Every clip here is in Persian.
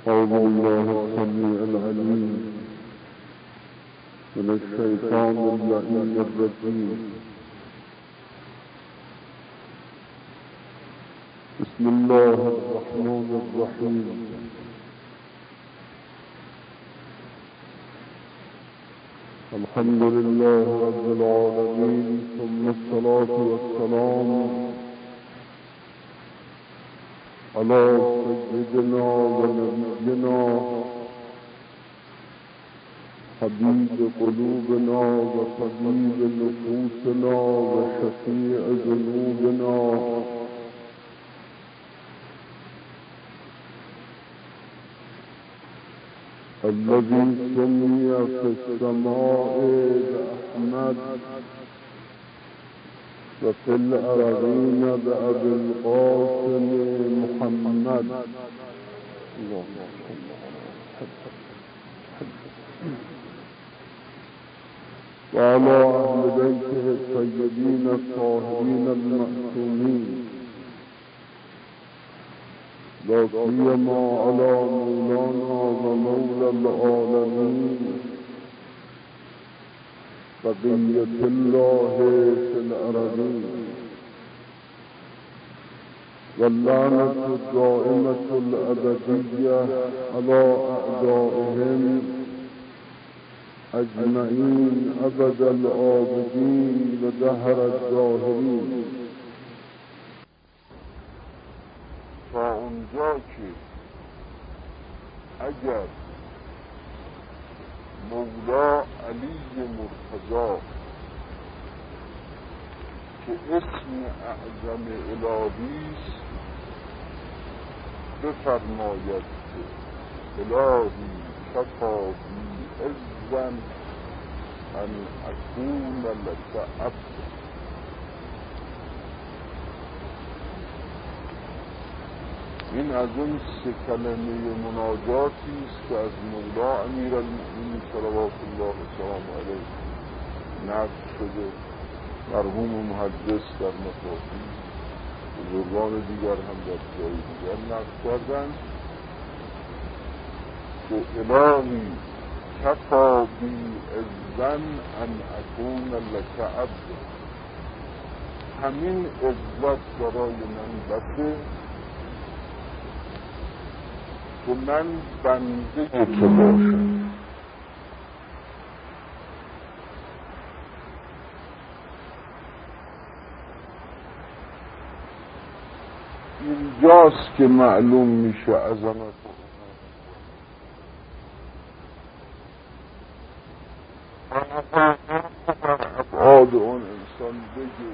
أعوذ بالله السميع العليم من الشيطان اللعين الرجيم. بسم الله الرحمن الرحيم. الحمد لله رب العالمين، ثم الصلاة والسلام على سيدنا ونبينا حبيب قلوبنا وطبيب نفوسنا وشفيع ذنوبنا الذي سمي في السماء بأحمد وفي الأرضين بأبي القاسم محمد وعلى أهل بيته الطيبين الطاهرين المعصومين، لا سيما على مولانا ومولى العالمين بقية الله في الأرضين، واللعنة الدائمة الأبدية على أعدائهم أجمعين أبد العابدين ودهر الداهرين. تا اونجا که اگر مولا علی مرتضی که اسم اعظم الهی است بفرماید که الهی کفی بی عزا ان اکون لک عبدا، این از اون 3 کلمه مناجاتی است که از مولا امیرالمؤمنین صلوات الله وسلامه علیه نقل شده. مرحوم محدث در مفاهیم، بزرگان دیگر هم در جای دیگر نقل کردند که الهی کفی بی عزا ان اکون لک عبدا، همین عزت برای من بسه که من بنده تو باشم. اینجاست که معلوم میشه عظمت ابعاد اون انسان بگه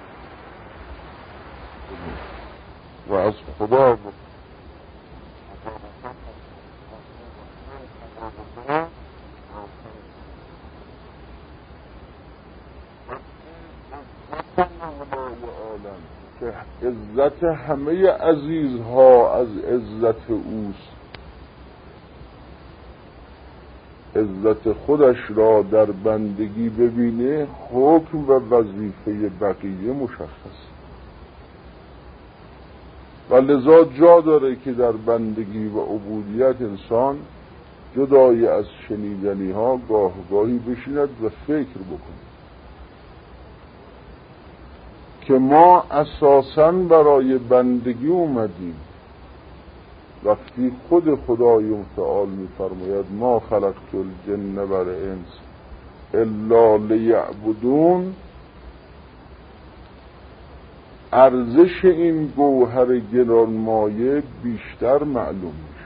و از خدا که عزت همه عزیزها از عزت اوست، عزت خودش را در بندگی ببینه، حکم و وظیفه بقیه مشخص و لذا جا داره که در بندگی و عبودیت انسان جدای از شنیدنی ها گاهی بشیند و فکر بکنه که ما اساساً برای بندگی اومدیم. وقتی خود خدای متعال می‌فرماید ما خلقت الجن والانس الا لیعبدون، ارزش این گوهر گرانمایه بیشتر معلوم میشه.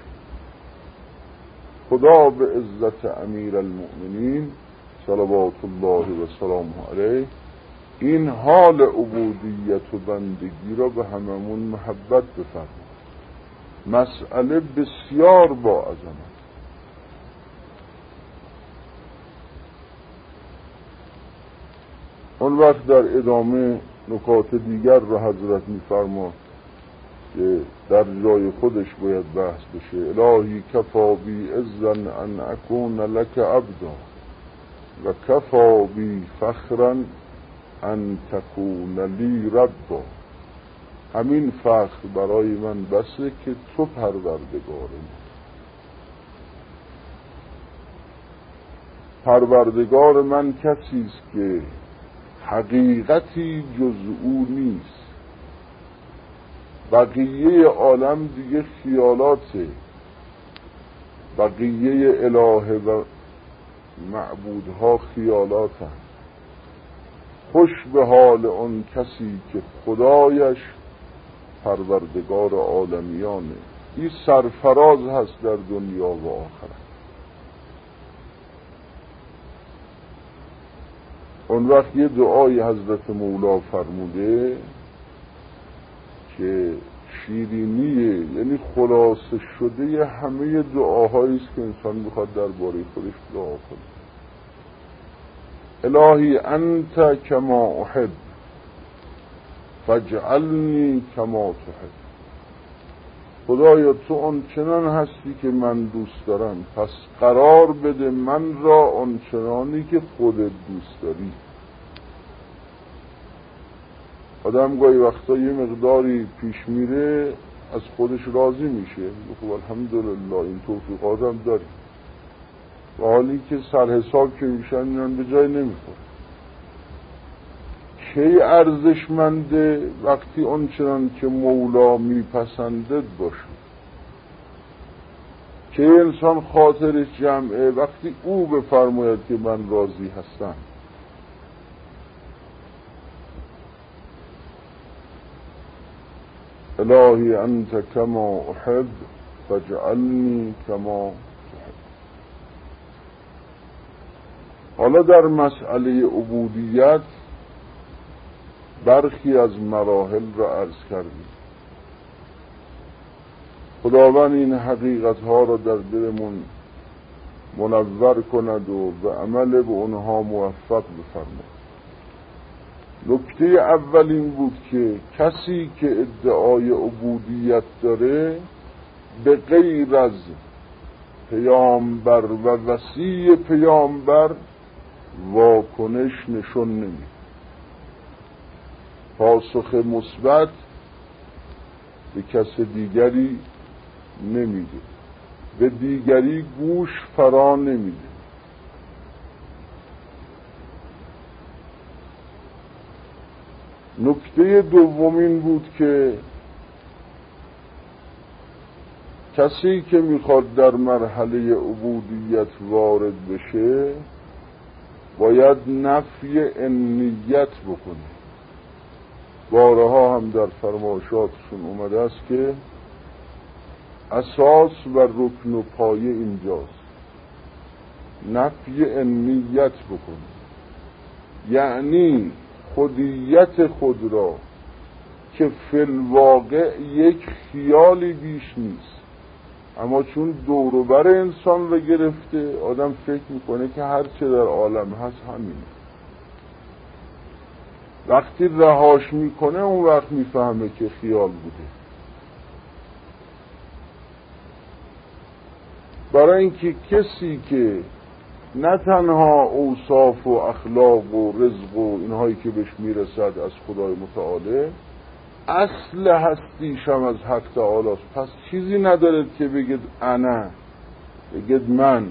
خدا به عزت امیرالمؤمنین صلوات الله و سلامه علیه این حال عبودیت و بندگی را به هممون محبت بفرماید. مسئله بسیار با عظمت. اون وقت در ادامه نکات دیگر را حضرت می‌فرماید که در جای خودش باید بحث بشه. الهی کفی بی عزا ان اکون لک عبدا و کفی بی فخرا ان تکون لی ربا، همین فخر برای من بسه که تو پروردگارم. پروردگار من کسی است که حقیقتی جز او نیست، بقیه عالم دیگه خیالاته، بقیه الهه و معبودها خیالاتن. خوش به حال اون کسی که خدایش پروردگار عالمیانه. این سرفراز هست در دنیا و آخرت. اون وقت یه دعای حضرت مولا فرموده که شیرینیه، یعنی خلاصه شده همه دعاهایی است که انسان میخواد درباره خودش دعا کنه. الهی انت کما احب فاجعلنی کما تحب. خدایا تو آنچنان هستی که من دوست دارم، پس قرار بده من را آنچنانی که خودت دوست داری. آدم گاهی وقتا یه مقداری پیش میره از خودش راضی میشه، خب الحمدلله این توفیقات هم داریم، و حالی که سر حساب که میشن اینان به جای نمیخوره. کی ارزشمنده؟ وقتی آنچنان که مولا میپسندد باشه. کی انسان خاطرش جمعه؟ وقتی او بفرماید که من راضی هستم. الهی انت کما احب فاجعلنی کما تحب. حالا در مسئله عبودیت برخی از مراحل را عرض کردیم. خداوند این حقیقت ها را در دلمون منور کند و به عمل به اونها موفق بفرماید. نکته اول این بود که کسی که ادعای عبودیت داره به غیر از پیامبر و وصی پیامبر واکنش نشون نمیده، پاسخ مثبت به کس دیگری نمیده، به دیگری گوش فرا نمیده. نکته دومین بود که کسی که میخواد در مرحله عبودیت وارد بشه باید نفی انیت بکنه. بارها هم در فرمایشاتشون اومده است که اساس و رکن و پایه اینجاست، نفی انیت بکنه، یعنی خودیت خود را که فی الواقع یک خیالی بیش نیست، اما چون دوروبر انسان را گرفته آدم فکر میکنه که هر چه در عالم هست همینه. وقتی رهاش میکنه اون وقت میفهمه که خیال بوده. برای اینکه کسی که نه تنها اوصاف و اخلاق و رزق و اینهایی که بهش میرسد از خدای متعالی، اصل هستیش هم از حق تعالی است. پس چیزی ندارد که بگید انا، بگید من.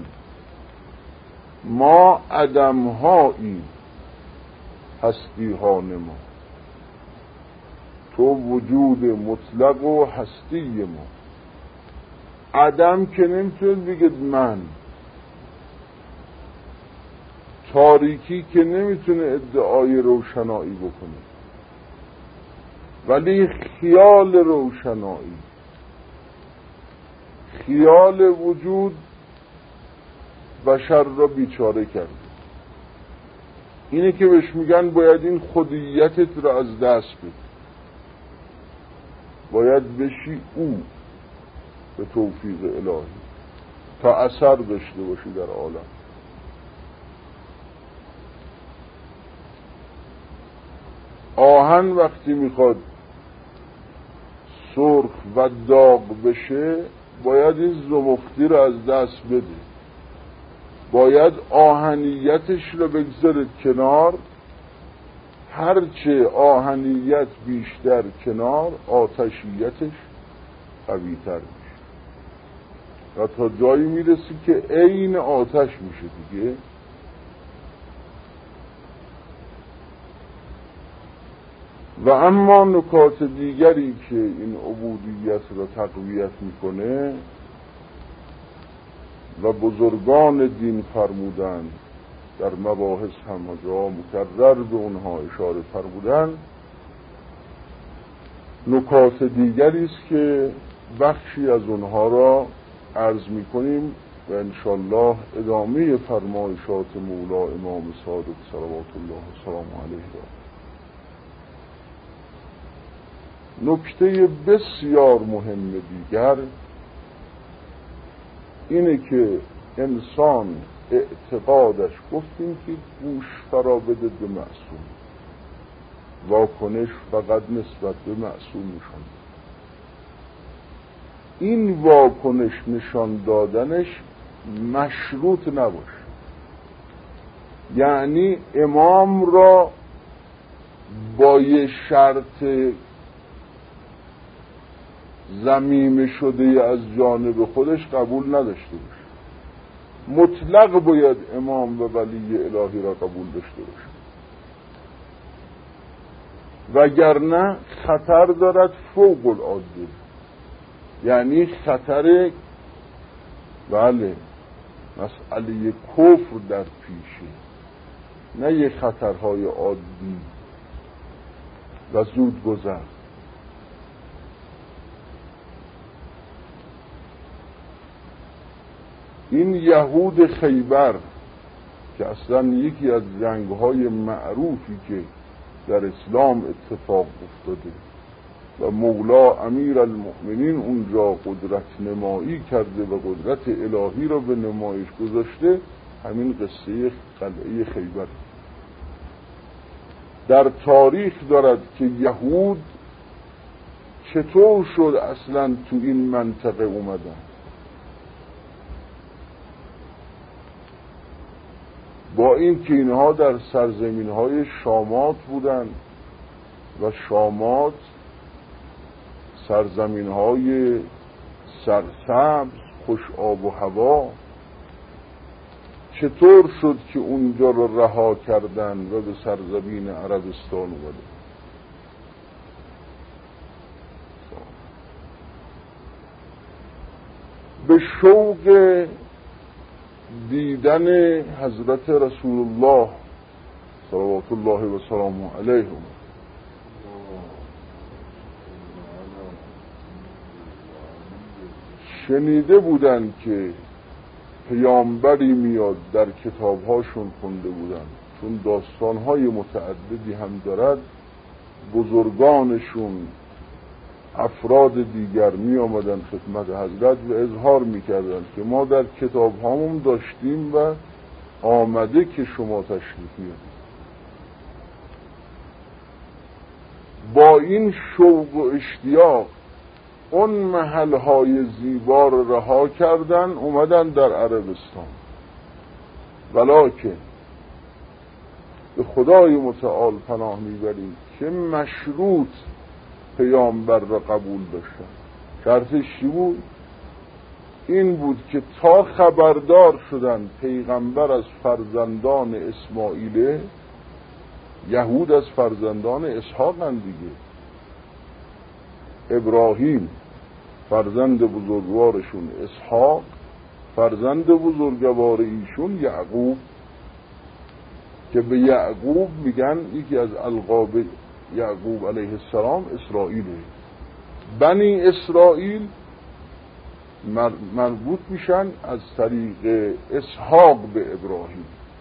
ما عدم هایی، هستی ها نما. تو وجود مطلق و هستی ما. عدم که نمیتونید بگید من، تاریکی که نمیتونه ادعای روشنایی بکنه، ولی خیال روشنایی، خیال وجود بشر را بیچاره کرده. اینه که بهش میگن باید این خودیتت را از دست بدی، باید بشی او به توفیق الهی تا اثر داشته باشی در عالم. آهن وقتی میخواد سرخ و داغ بشه باید این زمختی رو از دست بده، باید آهنیتش رو بگذارد کنار. هرچه آهنیت بیشتر کنار آتشیتش قوی‌تر میشه و تا جایی میرسی که عین آتش میشه دیگه. و اما نکات دیگری که این عبودیت را تقویت میکنه و بزرگان دین فرمودند، در مباحث هم جا مکرر به اونها اشاره فرمودند، نکات دیگری است که بخشی از اونها را عرض میکنیم و انشالله ادامه فرمایشات مولا امام صادق صلوات الله و سلام علیه را. نکته بسیار مهم دیگر اینه که انسان اعتقادش، گفتیم که گوش فرا بده به معصوم، واکنش فقط نسبت به معصوم نشان. این واکنش نشان دادنش مشروط نباشه، یعنی امام را با یه شرط ضمیمه شده از جانب خودش قبول نداشته باشه. مطلق باید امام و ولی الهی را قبول داشته باشه، وگرنه خطر دارد فوق العاده، یعنی خطر بله مسئله کفر در پیشه، نه یه خطرهای عادی و زود گذر. این یهود خیبر که اصلا یکی از جنگ‌های معروفی که در اسلام اتفاق افتاده و مولا امیر المؤمنین اونجا قدرت نمایی کرده و قدرت الهی را به نمایش گذاشته، همین قصه قلعه خیبر در تاریخ دارد که یهود چطور شد اصلا تو این منطقه اومدن. با این که اینها در سرزمین‌های شامات بودند و شامات سرزمین‌های سرسبز خوش آب و هوا، چطور شد که اونجا رو رها کردن و به سرزمین عربستان اومدن؟ به شوق دیدن حضرت رسول الله صلوات الله و سلامه علیه شنیده بودن که پیامبری میاد، در کتابهاشون خونده بودن، چون داستانهای متعددی هم دارد. بزرگانشون افراد دیگر می آمدن خدمت حضرت و اظهار می کردن که ما در کتاب هامون داشتیم و آمده که شما تشریف میارید. با این شوق و اشتیاق اون محلهای زیبا رو رها کردن، اومدن در عربستان. ولکن به خدای متعال پناه میبریم که مشروط پیامبر را قبول داشتن. شرطش چی بود؟ این بود که تا خبردار شدن پیغمبر از فرزندان اسماعیله، یهود از فرزندان اسحاقند دیگه، ابراهیم فرزند بزرگوارشون اسحاق، فرزند بزرگوار ایشون یعقوب، که به یعقوب میگن یکی از القاب یعقوب علیه السلام اسرائیله. بنی اسرائیل مربوط میشن از طریق اسحاق به ابراهیم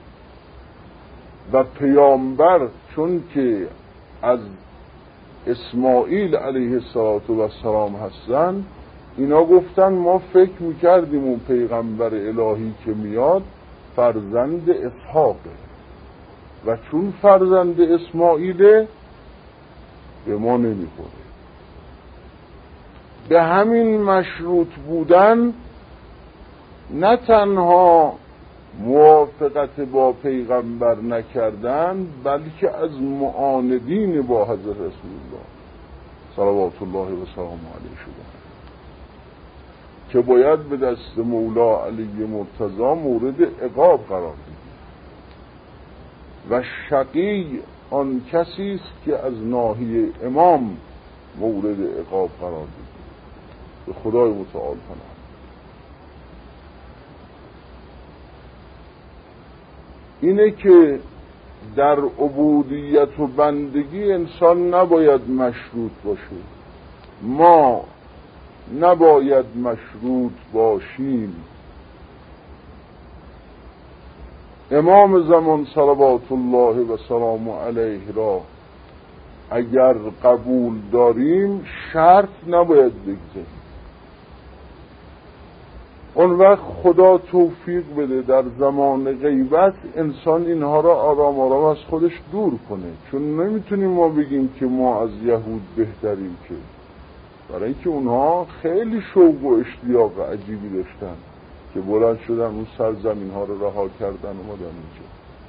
و پیامبر چون که از اسماعیل علیه السلام هستن، اینا گفتن ما فکر میکردیم اون پیغمبر الهی که میاد فرزند اسحاقه و چون فرزند اسماعیله به ما نمیخوره. به همین مشروط بودن نه تنها موافقت با پیغمبر نکردن، بلکه از معاندین با حضرت رسول الله صلوات الله و سلام علیه شدن که باید به دست مولا علی مرتضی مورد عقاب قرار بدید و شقی آن کسی است که از ناحیه امام مورد عقاب قرار بگیره. به خدای متعال پناه. اینه که در عبودیت و بندگی انسان نباید مشروط باشه. ما نباید مشروط باشیم. امام زمان صلوات الله و سلام علیه را اگر قبول داریم شرط نباید بگذاریم. اون وقت خدا توفیق بده در زمان غیبت انسان اینها را آرام آرام از خودش دور کنه، چون نمیتونیم ما بگیم که ما از یهود بهتریم، که برای اینکه اونها خیلی شوق و اشتیاق عجیبی داشتن که بلند شدن اون سرزمین ها رو رها کردن اومدن اینجا.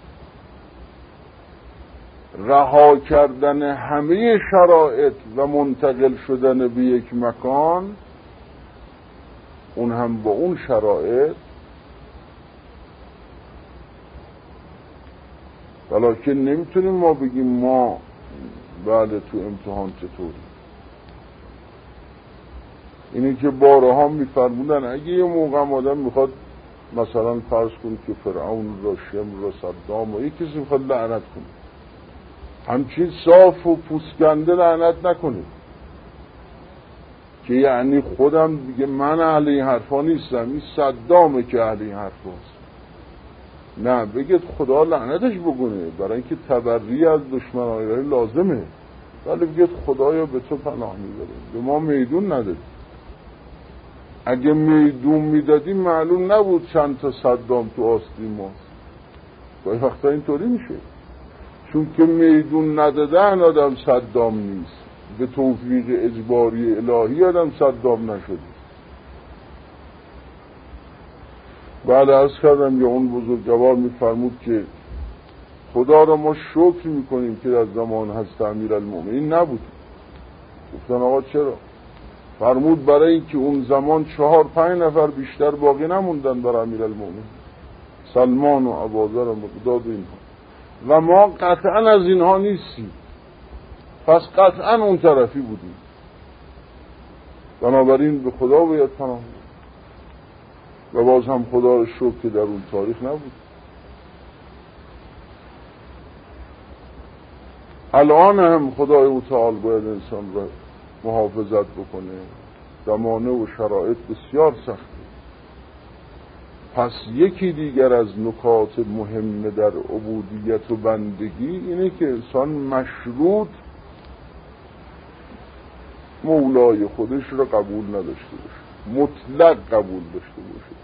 رها کردن همه شرایط و منتقل شدن به یک مکان، اون هم با اون شرایط، ولیکن نمیتونیم ما بگیم ما بله تو امتحان چطوری. اینه که بارها میفرمودن اگه یه موقع آدم میخواد مثلا فرض کنید که فرعون را، شمر را، صدام و یک کسی میخواد لعنت کنه، همچین صاف و پوسکنده لعنت نکنه که یعنی خودم دیگه من اهل این حرفا نیستم، این صدامه که اهل این حرفاست. نه، بگید خدا لعنتش بکنه، برای اینکه تبری از دشمنان لازمه، ولی بگید خدایا به تو پناه میبره، به ما میدون ندادی. اگه میدون میدادیم معلوم نبود چند تا صدام تو آستین ماست. گاهی وقتا اینطوری میشه، چون که میدون ندادن آدم صدام نیست، به توفیق اجباری الهی آدم صدام نشده. بعد عرض کردم یا اون بزرگوار میفرمود که خدا را ما شکر میکنیم که در زمان حضرت امیرالمومنین نبود. گفتن آقا چرا؟ فرمود برای اینکه اون زمان 4-5 نفر بیشتر باقی نموندن برای امیرالمومنین، سلمان و ابوذر و مقداد و اینها، و ما قطعا از اینها نیستیم، پس قطعا اون طرفی بودیم. بنابراین به خدا باید پناه بود. و باز هم خدا را شکر که در اون تاریخ نبود. الان هم خدای متعال باید انسان را محافظت بکنه. زمانه و شرایط بسیار سخته. پس یکی دیگر از نکات مهم در عبودیت و بندگی اینه که انسان مشروط مولای خودش را قبول نداشته باشه، مطلق قبول داشته باشه.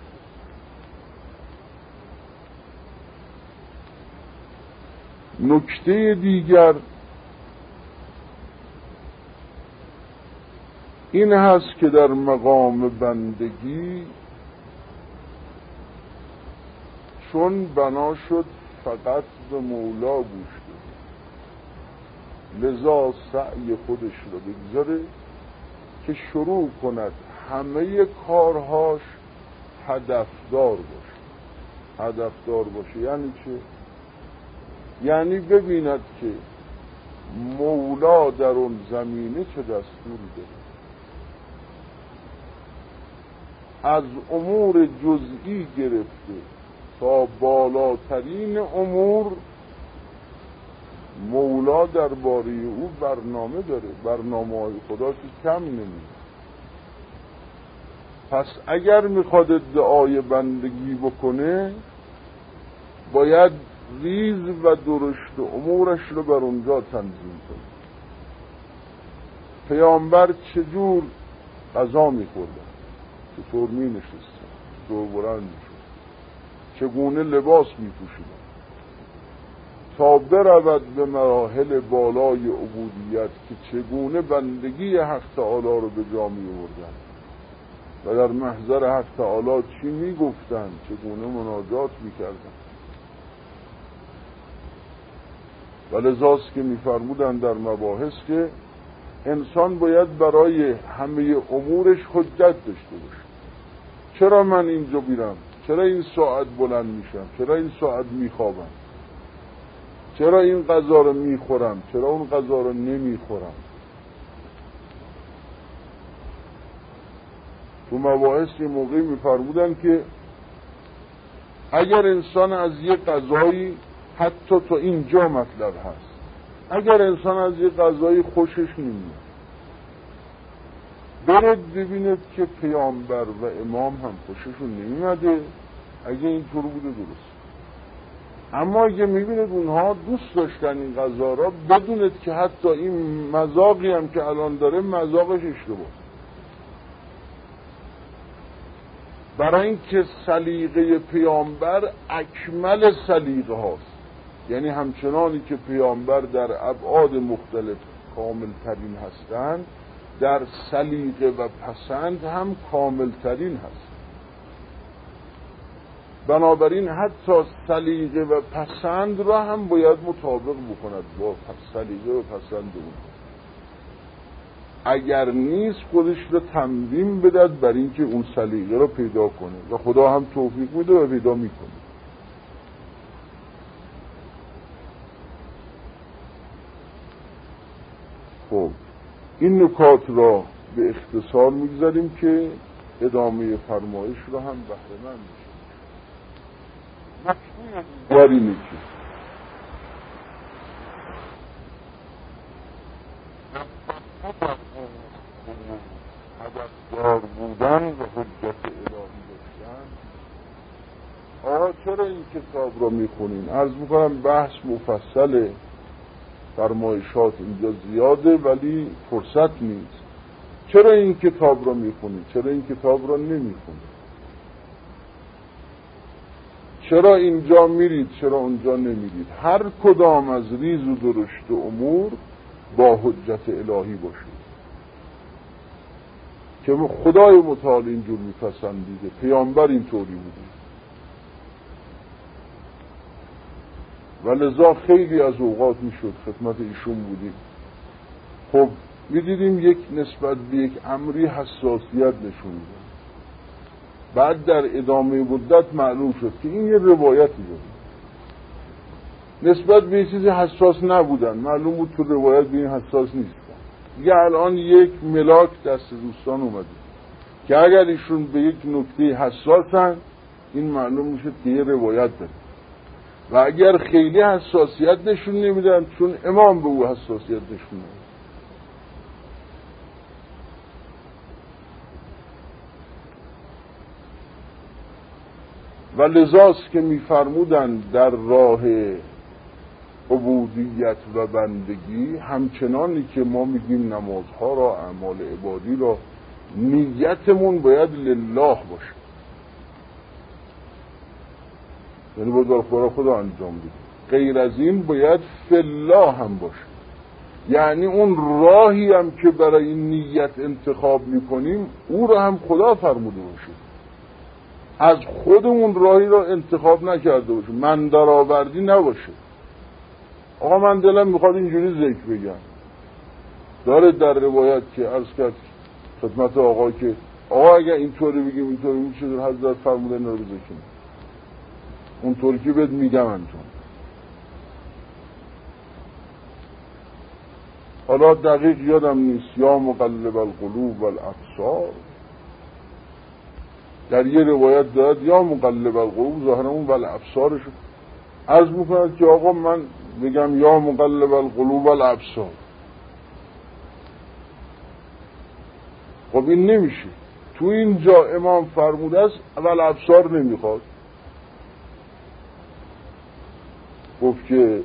نکته دیگر این هست که در مقام بندگی چون بنا شد فقط به مولا گوش بده، لذا سعی خودش را بگذاره که شروع کند همه کارهاش هدفدار باشه. هدفدار باشه یعنی چه؟ یعنی ببیند که مولا در اون زمینه چه دستوری داره. از امور جزئی گرفته تا بالاترین امور مولا درباره او برنامه داره. برنامه‌های خدا که کم نمیده. پس اگر میخواد ادعای بندگی بکنه باید ریز و درشت امورش رو بر اونجا تنظیم کنه. پیامبر چجور غذا میخوردن، چطور مینشستن، چطور بلند میشد، چگونه لباس میپوشیدن، تا برود به مراحل بالای عبودیت که چگونه بندگی حق تعالی رو به جا می‌آوردن و در محضر حق تعالی چی میگفتن، چگونه مناجات میکردن. و لذاست که میفرمودن در مباحث که انسان باید برای همه امورش حجت داشته باشه. چرا من اینجا میرم؟ چرا این ساعت بلند میشم؟ چرا این ساعت میخوابم؟ چرا این غذا رو میخورم، چرا اون غذا رو نمیخورم. تو مباحث یه موقعی میفرمودن که اگر انسان از یه غذایی، حتی تا اینجا مطلب هست، اگر انسان از یه غذایی خوشش نمیاد، برید ببینید که پیامبر و امام هم خوششون نمیمده. اگه اینطور بوده درست، اما اگه میبینید اونها دوست داشتن این غذا را، بدونید که حتی این مذاقی هم که الان داره مذاقش اشتباه، برای اینکه سلیقه پیامبر اکمل سلیقه هاست. یعنی همچنانی که پیامبر در ابعاد مختلف کامل ترین هستند، در سلیقه و پسند هم کامل ترین هست. بنابراین حتی سلیقه و پسند را هم باید مطابق بکند با سلیقه و پسند اون. اگر نیست خودش رو تمرین بدهد بر اینکه اون سلیقه رو پیدا کنه و خدا هم توفیق میده و پیدا میکنه. خب این نکات را به اختصار میگذاریم که ادامه فرمایش را هم بهره مند بشیم. مطلوب اینه که هدفدار بودن و حجت الهی داشتن. چرا این کتاب را میخونین؟ عرض میکنم بحث مفصله، فرمایشات اینجا زیاده ولی فرصت نیست. چرا این کتاب را میخونین؟ چرا این کتاب را نمیخونین؟ چرا اینجا میرید چرا اونجا نمیرید؟ هر کدام از ریز و درشت امور با حجت الهی باشید که خدای متعال اینجور میپسندیده، پیامبر اینطوری بوده و لذا خیلی از اوقات میشد خدمت ایشون بودیم. خب میدیدیم یک نسبت به یک امری حساسیت نشون میده، بعد در ادامه مدت معلوم شد که این یه روایتی بود، نسبت به این چیزی حساس نبودن، معلوم بود تو روایت به این حساس نیستن. دیگه الان یک ملاک دست دوستان اومده که اگر ایشون به یک نکته حساسن این معلوم میشه که یه روایت داره، و اگر خیلی حساسیت نشون نمیدن چون امام به او حساسیت نشون نمیدن. و لذاست که میفرمودن در راه عبودیت و بندگی همچنانی که ما میگیم نمازها را، اعمال عبادی را، نیتمون باید لله باشه، یعنی باید برای خدا انجام بدیم. غیر از این باید فالله هم باشه، یعنی اون راهی هم که برای این نیت انتخاب میکنیم او را هم خدا فرموده باشه، از خودمون راهی را انتخاب نکرده باشه، من درآوردی نباشه. آقا من دلم میخواد اینجوری ذکر بگم، داره در روایت که عرض کرد خدمت آقا که آقا اگر اینطوری بگیم اینطوری میشه، در حضرت فرموده این رو بذکیم، اونطوری که بهت میگم انجام. حالا دقیق یادم نیست، یا مقلب القلوب والابصار، در یه روایت داد یا مقلب القلوب، ظاهرا اون والابصارش عرض میکنه که آقا من بگم یا مقلب القلوب والابصار، خب این نمیشه. تو اینجا امام فرموده است والابصار نمیخواد، گفت که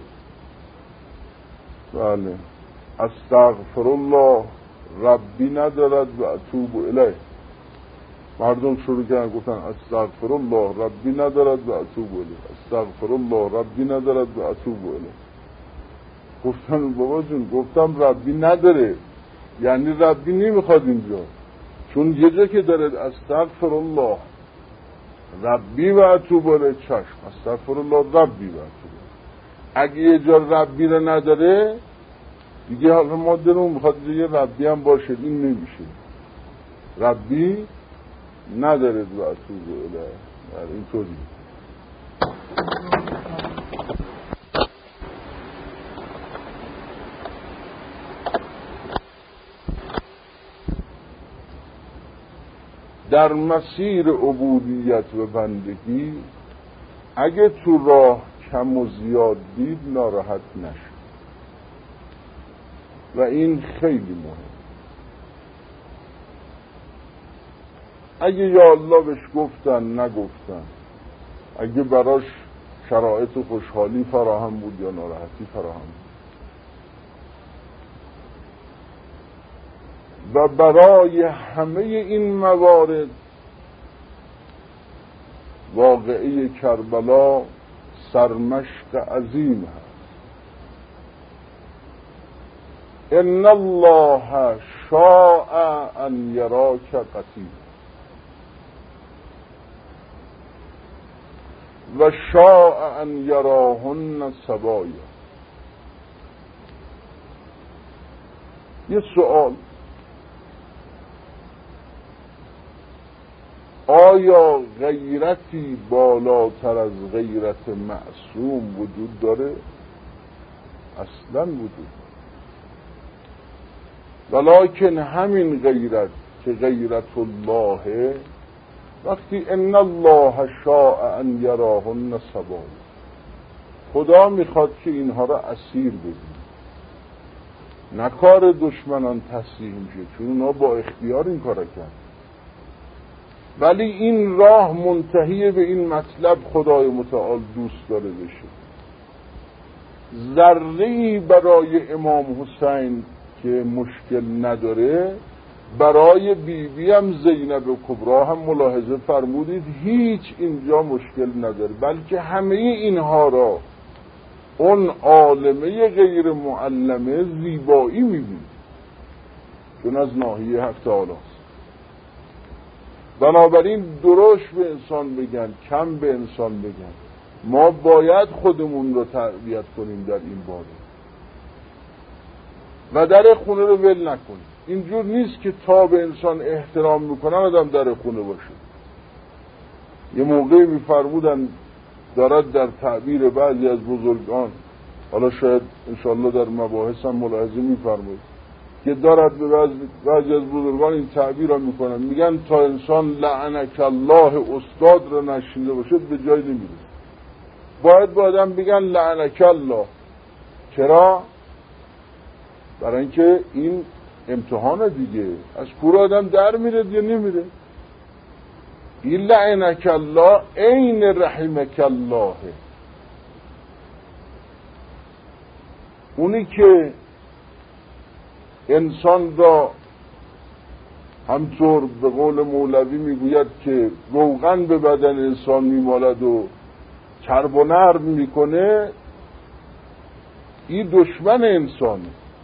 بله استغفر الله ربی ندارد و اتوب الیه. مردم شروع کردن گفتن استغفر الله ربی ندارد و اتوب الیه، استغفر الله ربی ندارد و اتوب الیه. گفتن بابا جون، گفتم ربی نداره، یعنی ربی نمیخواد اینجا، چون یه جا که داره استغفر الله ربی و اتوب الیه، چشم استغفر الله ربی و اتوب الیه. اگه یه جا ربی رو نداره دیگه حالا ما دلمون میخواد یه ربی هم باشه، این نمیشه، ربی نداره و اتوب الیه، اینطوری. در مسیر عبودیت و بندگی اگه تو راه کم و زیاد دید ناراحت نشد و این خیلی مهم. اگه یا الله بهش گفتن نگفتن، اگه براش شرایط خوشحالی فراهم بود یا ناراحتی فراهم بود، و برای همه این موارد واقعه کربلا سرمشق عظیم هست. ان الله شاء ان یراک قتیلا و شاء ان یراهن سبایا. یه سوال، آیا غیرتی بالاتر از غیرت معصوم وجود داره؟ اصلا وجود داره. ولکن همین غیرت که غیرت الله، وقتی ان الله شاء ان یراهن سبایا، خدا میخواد که اینها را اسیر بگیره، نه کار دشمنان تصحیح میشه، چون اونا با اختیار این کار کرد. ولی این راه منتهی به این مطلب خدای متعال دوست داره بشه. ذره‌ای برای امام حسین که مشکل نداره، برای بیبی هم زینب کبرا هم ملاحظه فرمودید هیچ اینجا مشکل نداره، بلکه همه اینها را اون عالمه غیر معلمه زیبایی میبینه، چون از ناحیه حق تعالی است. بنابراین درشت به انسان بگن، کم به انسان بگن، ما باید خودمون رو تربیت کنیم در این باره و در خونه رو ول نکنیم. اینجور نیست که تا به انسان احترام میکنن آدم در خونه باشه. یه موقعی میفرمودن دارد در تعبیر بعضی از بزرگان، حالا شاید انشاءالله در مباحث هم ملاحظه میفرمایید که دارد به بعضی از بزرگان این تعبیر را میکنن، میگن تا انسان لعنک الله استاد را نشنیده باشد به جای نمیره. باید با آدم بگن لعنک الله. چرا؟ برای اینکه این امتحان دیگه، از کور آدم در میره یا نمیره. این لعنک الله عین رحمک الله، اونی که انسان را همطور به قول مولوی میگوید که روغن به بدن انسان میمالد و چرب و نرم میکنه، این دشمن انسانه،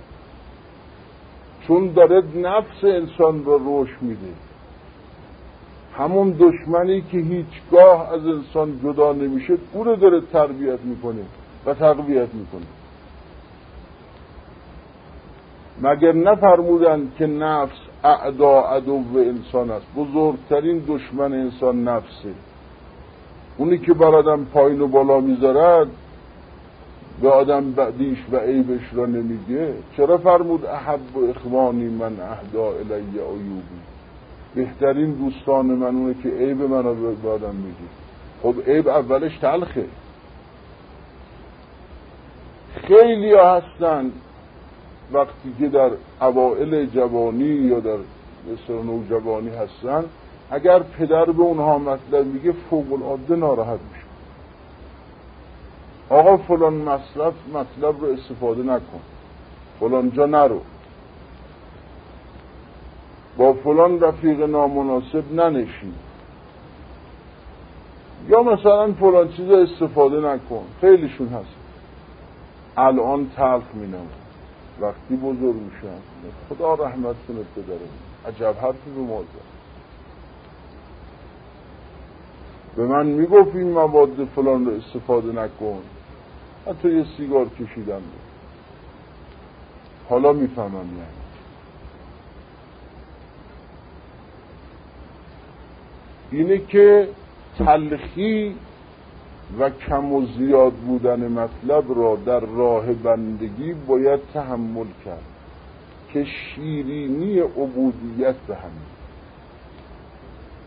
چون داره نفس انسان را رشد میده. همون دشمنی که هیچگاه از انسان جدا نمیشه او رو داره تربیت میکنه و تقویت میکنه. مگر نفرمودن که نفس عدو انسان است؟ بزرگترین دشمن انسان نفسه. اونی که بر آدم پایین و بالا میذارد به آدم بعدیش و عیبش را نمیگه. چرا فرمود احب اخوانی من اهدا الی عیوبی؟ بهترین دوستان من اونه که عیب من را به آدم میگه. خب عیب اولش تلخه. خیلی ها هستن وقتی که در اوائل جوانی یا در نوجوانی هستن، اگر پدر به اونها مطلب میگه فوق العاده ناراحت میشه. آقا فلان مطلب رو استفاده نکن، فلان جا نرو، با فلان رفیق نامناسب ننشین، یا مثلا فلان چیز استفاده نکن. خیلیشون هست. الان تلخ مینم وقتی بزرگ میشن خدا رحمت کنه پدرم، عجب حرفی به ما زد. به من میگفت این مواد فلان رو استفاده نکن، حتی یه سیگار کشیدم بود. حالا میفهمم یعنی اینه که تلخی و کم و زیاد بودن مطلب را در راه بندگی باید تحمل کرد که شیرینی عبودیت به همین.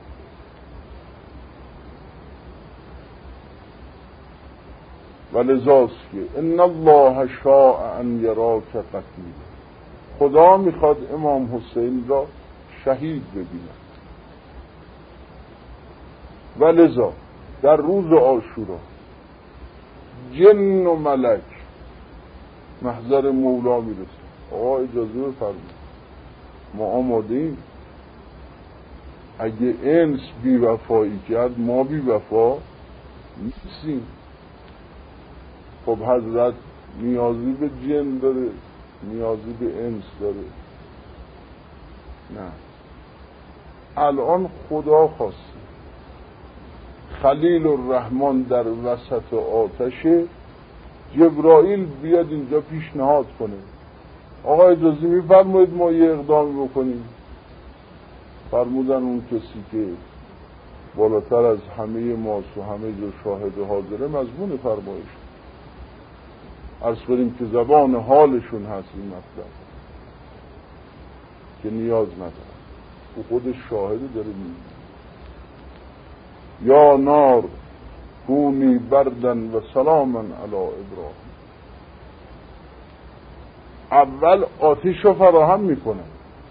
و لذاست که ان الله شاء ان یراک قتیلا، خدا میخواد امام حسین را شهید ببیند. و لذا در روز عاشورا جن و ملک محضر مولا میرسه. آقا اجازه بفرمایید، ما آماده ایم. اگه انس بی وفایی کرد ما بی وفا نیستیم. خب حضرت نیازی به جن داره، نیازی به انس داره؟ نه. الان خدا خواسته خلیل الرحمن در وسط آتشه، جبرائیل بیاد اینجا پیشنهاد کنه آقا اجازه میفرمایید ما یه اقدامی بکنیم. فرمودن اون کسی که بالاتر از همه ماست و همه جا شاهد حاضره مضمون فرمایش، عرض کنیم که زبان حالشون هست این مطلب که نیاز نداره، او خودش شاهده داره میگه یا نار کونی بردن و سلاما علی ابراهیم. اول آتش رو فراهم میکنه،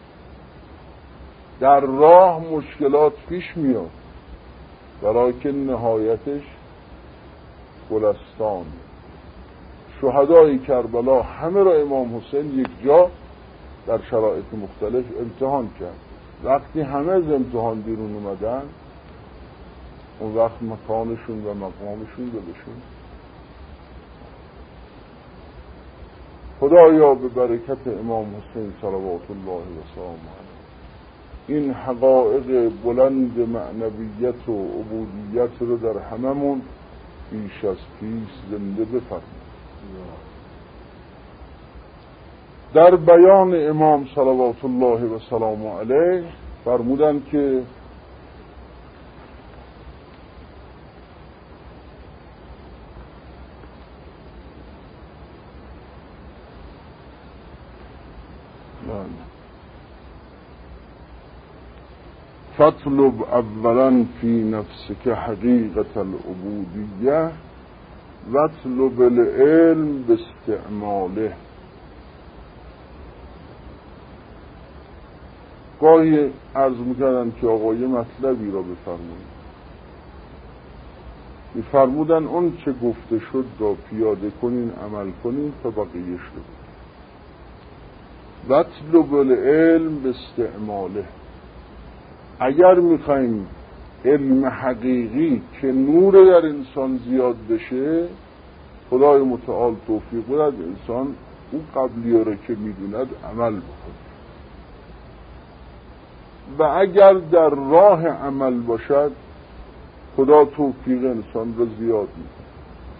در راه مشکلات پیش میاد ولیکن نهایتش گلستان. شهدای کربلا همه را امام حسین یک جا در شرایط مختلف امتحان کرد. وقتی همه از امتحان بیرون اومدن اون وقت مکانشون و مقامشون بلشون. خدایا به برکت امام حسین صلوات الله و سلامه این حقایق بلند معنویت و عبودیت رو در هممون بیش از پیش زنده بفرمایید. در بیان امام صلوات الله و سلامه علیه فرمودن که فاطلب اولا فی نفسک حقیقت العبودیه واطلب العلم باستعماله. گاهی عرض میکردن که آقا یه مطلبی را بفرمایید، میفرمودن اون چه گفته شد را پیاده کنین، عمل کنین تا بقیه شد. واطلب العلم باستعماله. اگر میخوایم علم حقیقی که نور در انسان زیاد بشه، خدای متعال توفیق بدهد انسان اون قبلیه را که میدوند عمل بکنه، و اگر در راه عمل باشد خدا توفیق انسان را زیاد میکنه.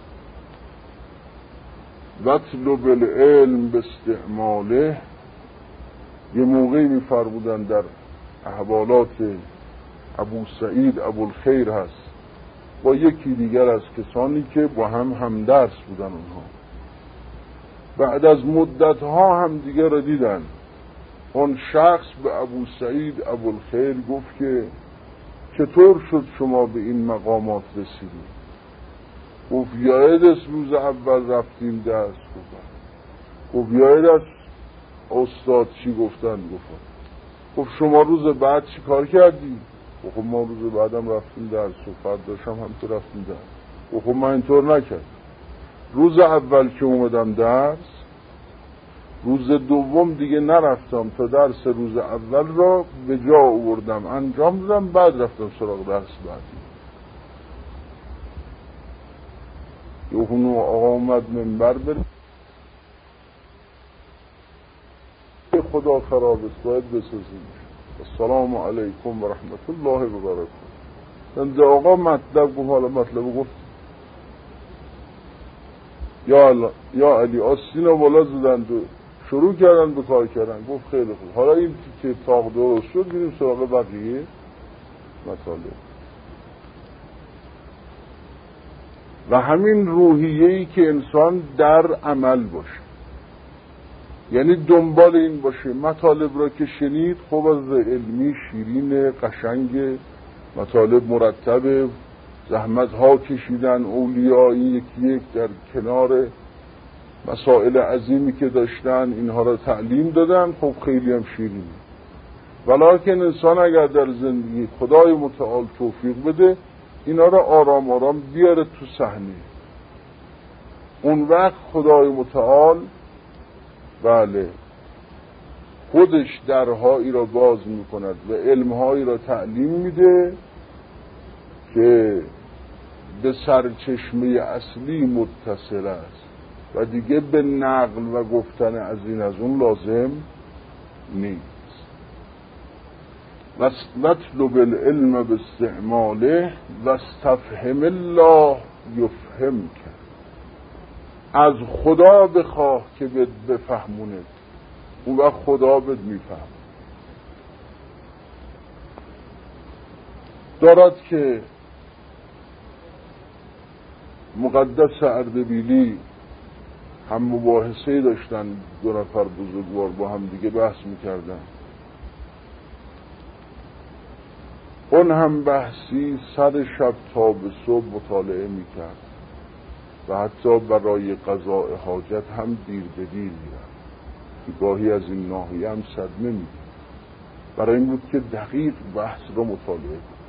واطلب العلم باستعماله. یه موقعی میفرمودن در احوالات ابو سعید ابوالخیر هست با یکی دیگر از کسانی که با هم همدرس بودن، اونها بعد از مدت ها هم دیگر را دیدن. اون شخص به ابو سعید ابوالخیر گفت که چطور شد شما به این مقامات رسیدید؟ گفت یاد از روز اول رفتیم درس گفت یاد از استاد چی گفتن؟ گفت شما روز بعد چی کار کردی؟ گفت ما روز بعدم رفتیم درس و فرداشم هم تو رفتیم درس. گفت من اینطور نکردم، روز اول که اومدم درس روز دوم دیگه نرفتم تا درس روز اول را به جا آوردم انجام دادم، بعد رفتم سراغ درس بعدی. یه آقا اومد منبر بره خدا خراب است باید بسازیم. السلام علیکم و رحمت الله و برکاته. من آقا مطلب گفت، حالا مطلب گفت یا علی آستینا بالا زدند و شروع کردن به کار کردن. گفت خیلی خوب، حالا این که تاق درست شد بریم سراغ بقیه مطالب. و همین روحیه‌ای که انسان در عمل باشه، یعنی دنبال این باشه مطالب را که شنید خب از علمی شیرین قشنگ، مطالب مرتب زحمت ها کشیدن اولیایی یکی یک در کنار مسائل عظیمی که داشتن اینها را تعلیم دادن. خب خیلی هم شیرینه، ولکن انسان اگر در زندگی خدای متعال توفیق بده اینا را آرام آرام بیاره تو صحنه، اون وقت خدای متعال بله خودش درهایی را باز میکند و علمهایی را تعلیم میده که به سرچشمه اصلی متصل است و دیگه به نقل و گفتن از این از اون لازم نیست. واطلب العلم باستعماله واستفهم الله یفهمک. از خدا بخواه که بفهمونه، اون وقت خدا بهت میفهم. دارد که مقدس اردبیلی هم مباحثه داشتن، دو نفر بزرگوار با هم دیگه بحث میکردن. اون هم بحثی سر شب تا به صبح مطالعه میکرد و حتی برای قضاء حاجت هم دیر به دیر میرفت که گاهی از این ناحیه هم صدمه میگه. برای این بود که دقیق بحث رو مطالعه کنه.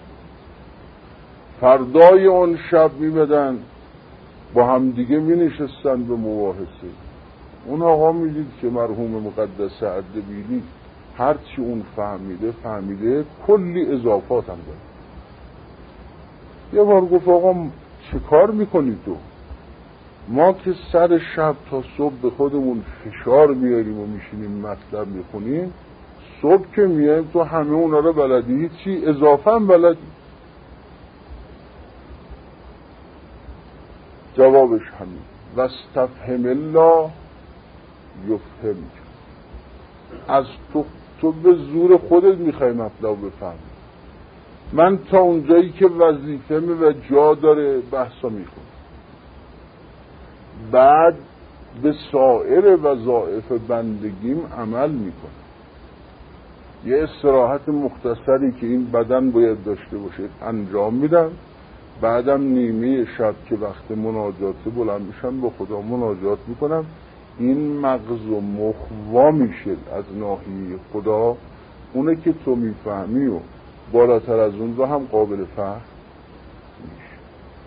فردای اون شب میمدن با هم دیگه مینشستن به مباحثه. اون آقا میدید که مرحوم مقدس اردبیلی هرچی اون فهمیده کلی اضافات هم داره. یه بار گفت آقا چه کار میکنید تو؟ ما که سر شب تا صبح به خودمون فشار میاریم و میشینیم مطلب میخونیم، صبح که میایم تو همه اونا رو بلدی، چی اضافه هم بلدی؟ جوابش همین واستفهم الله یفهمک. از تو به زور خودت میخوای مطلب بفهمی. من تا اونجایی که وظیفه و جا داره بحثا میخونم، بعد به سایر وظایف بندگیم عمل میکنم. یه استراحت مختصری که این بدن باید داشته باشه انجام میدم، بعدم نیمه شب که وقت مناجاته بلند میشم با خدا مناجات میکنم. این مغز و مخ وا میشه از ناحیه خدا، اونه که تو میفهمی و بالاتر از اون رو هم قابل فهم میشه.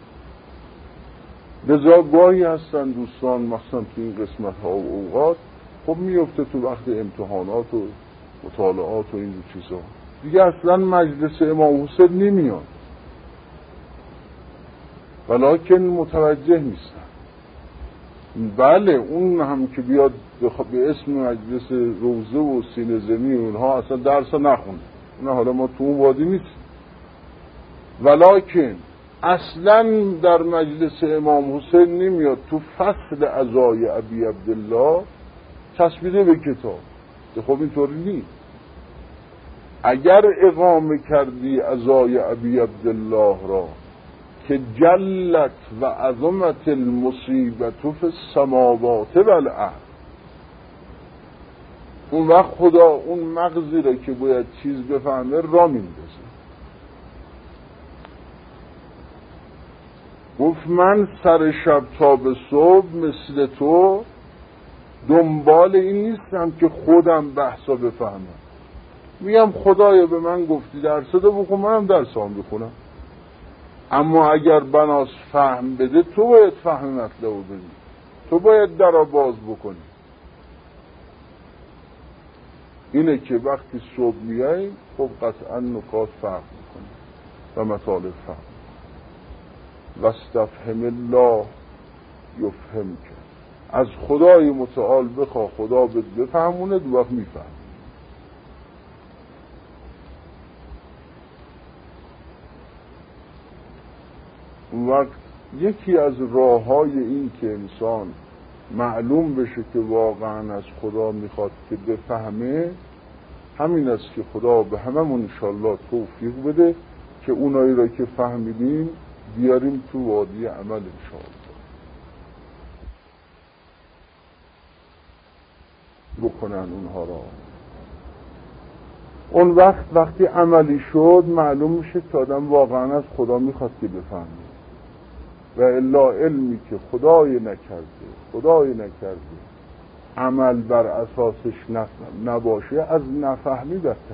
لذا گاهی هستن دوستان مثلا تو این قسمت ها و اوقات خب میفته تو وقت امتحانات و مطالعات و این چیزا دیگه اصلا مجلس امام حسین نمیاد، ولکن متوجه نیستن. بله اون هم که بیاد به اسم مجلس روزه و سینه زمی اونها اصلا درس نخونه، نه حالا ما تو اون وادی نیست، ولکن اصلا در مجلس امام حسین نمیاد. تو فصل عزای ابی عبدالله چسبیده به کتاب. خب اینطوری نیست. اگر اقامه کردی عزای ابی عبدالله را که جلت و عظمت المصیبت فی السماوات والارض، اون وقت خدا اون مغزی را که باید چیز بفهمه را میندازه. گفت من سر شب تا به صبح مثل تو دنبال این نیستم که خودم بحثا بفهمم. میگم خدایا به من گفتی درسدو بخون، منم درسام بخونم، اما اگر بناس فهم بده تو باید فهم مطلب بدی، تو باید درا باز بکنی. اینه که وقتی صبح میاییم خب قطعا نکات فهم میکنی و مطالب فهم. واستفهم الله یفهمک. از خدای متعال بخواه خدا بفهمونه، دو وقت میفهم. اون وقت یکی از راه‌های این که انسان معلوم بشه که واقعا از خدا میخواد که بفهمه همین است که خدا به هممون انشالله توفیق بده که اونایی را که فهمیدیم بیاریم تو وادی عمل انشالله بکنن اونها را. اون وقتی عملی شد معلوم میشه که آدم واقعا از خدا میخواد که بفهمه، و الا علمی که خدای نکرده عمل بر اساسش نباشه از نفهمی بدتر،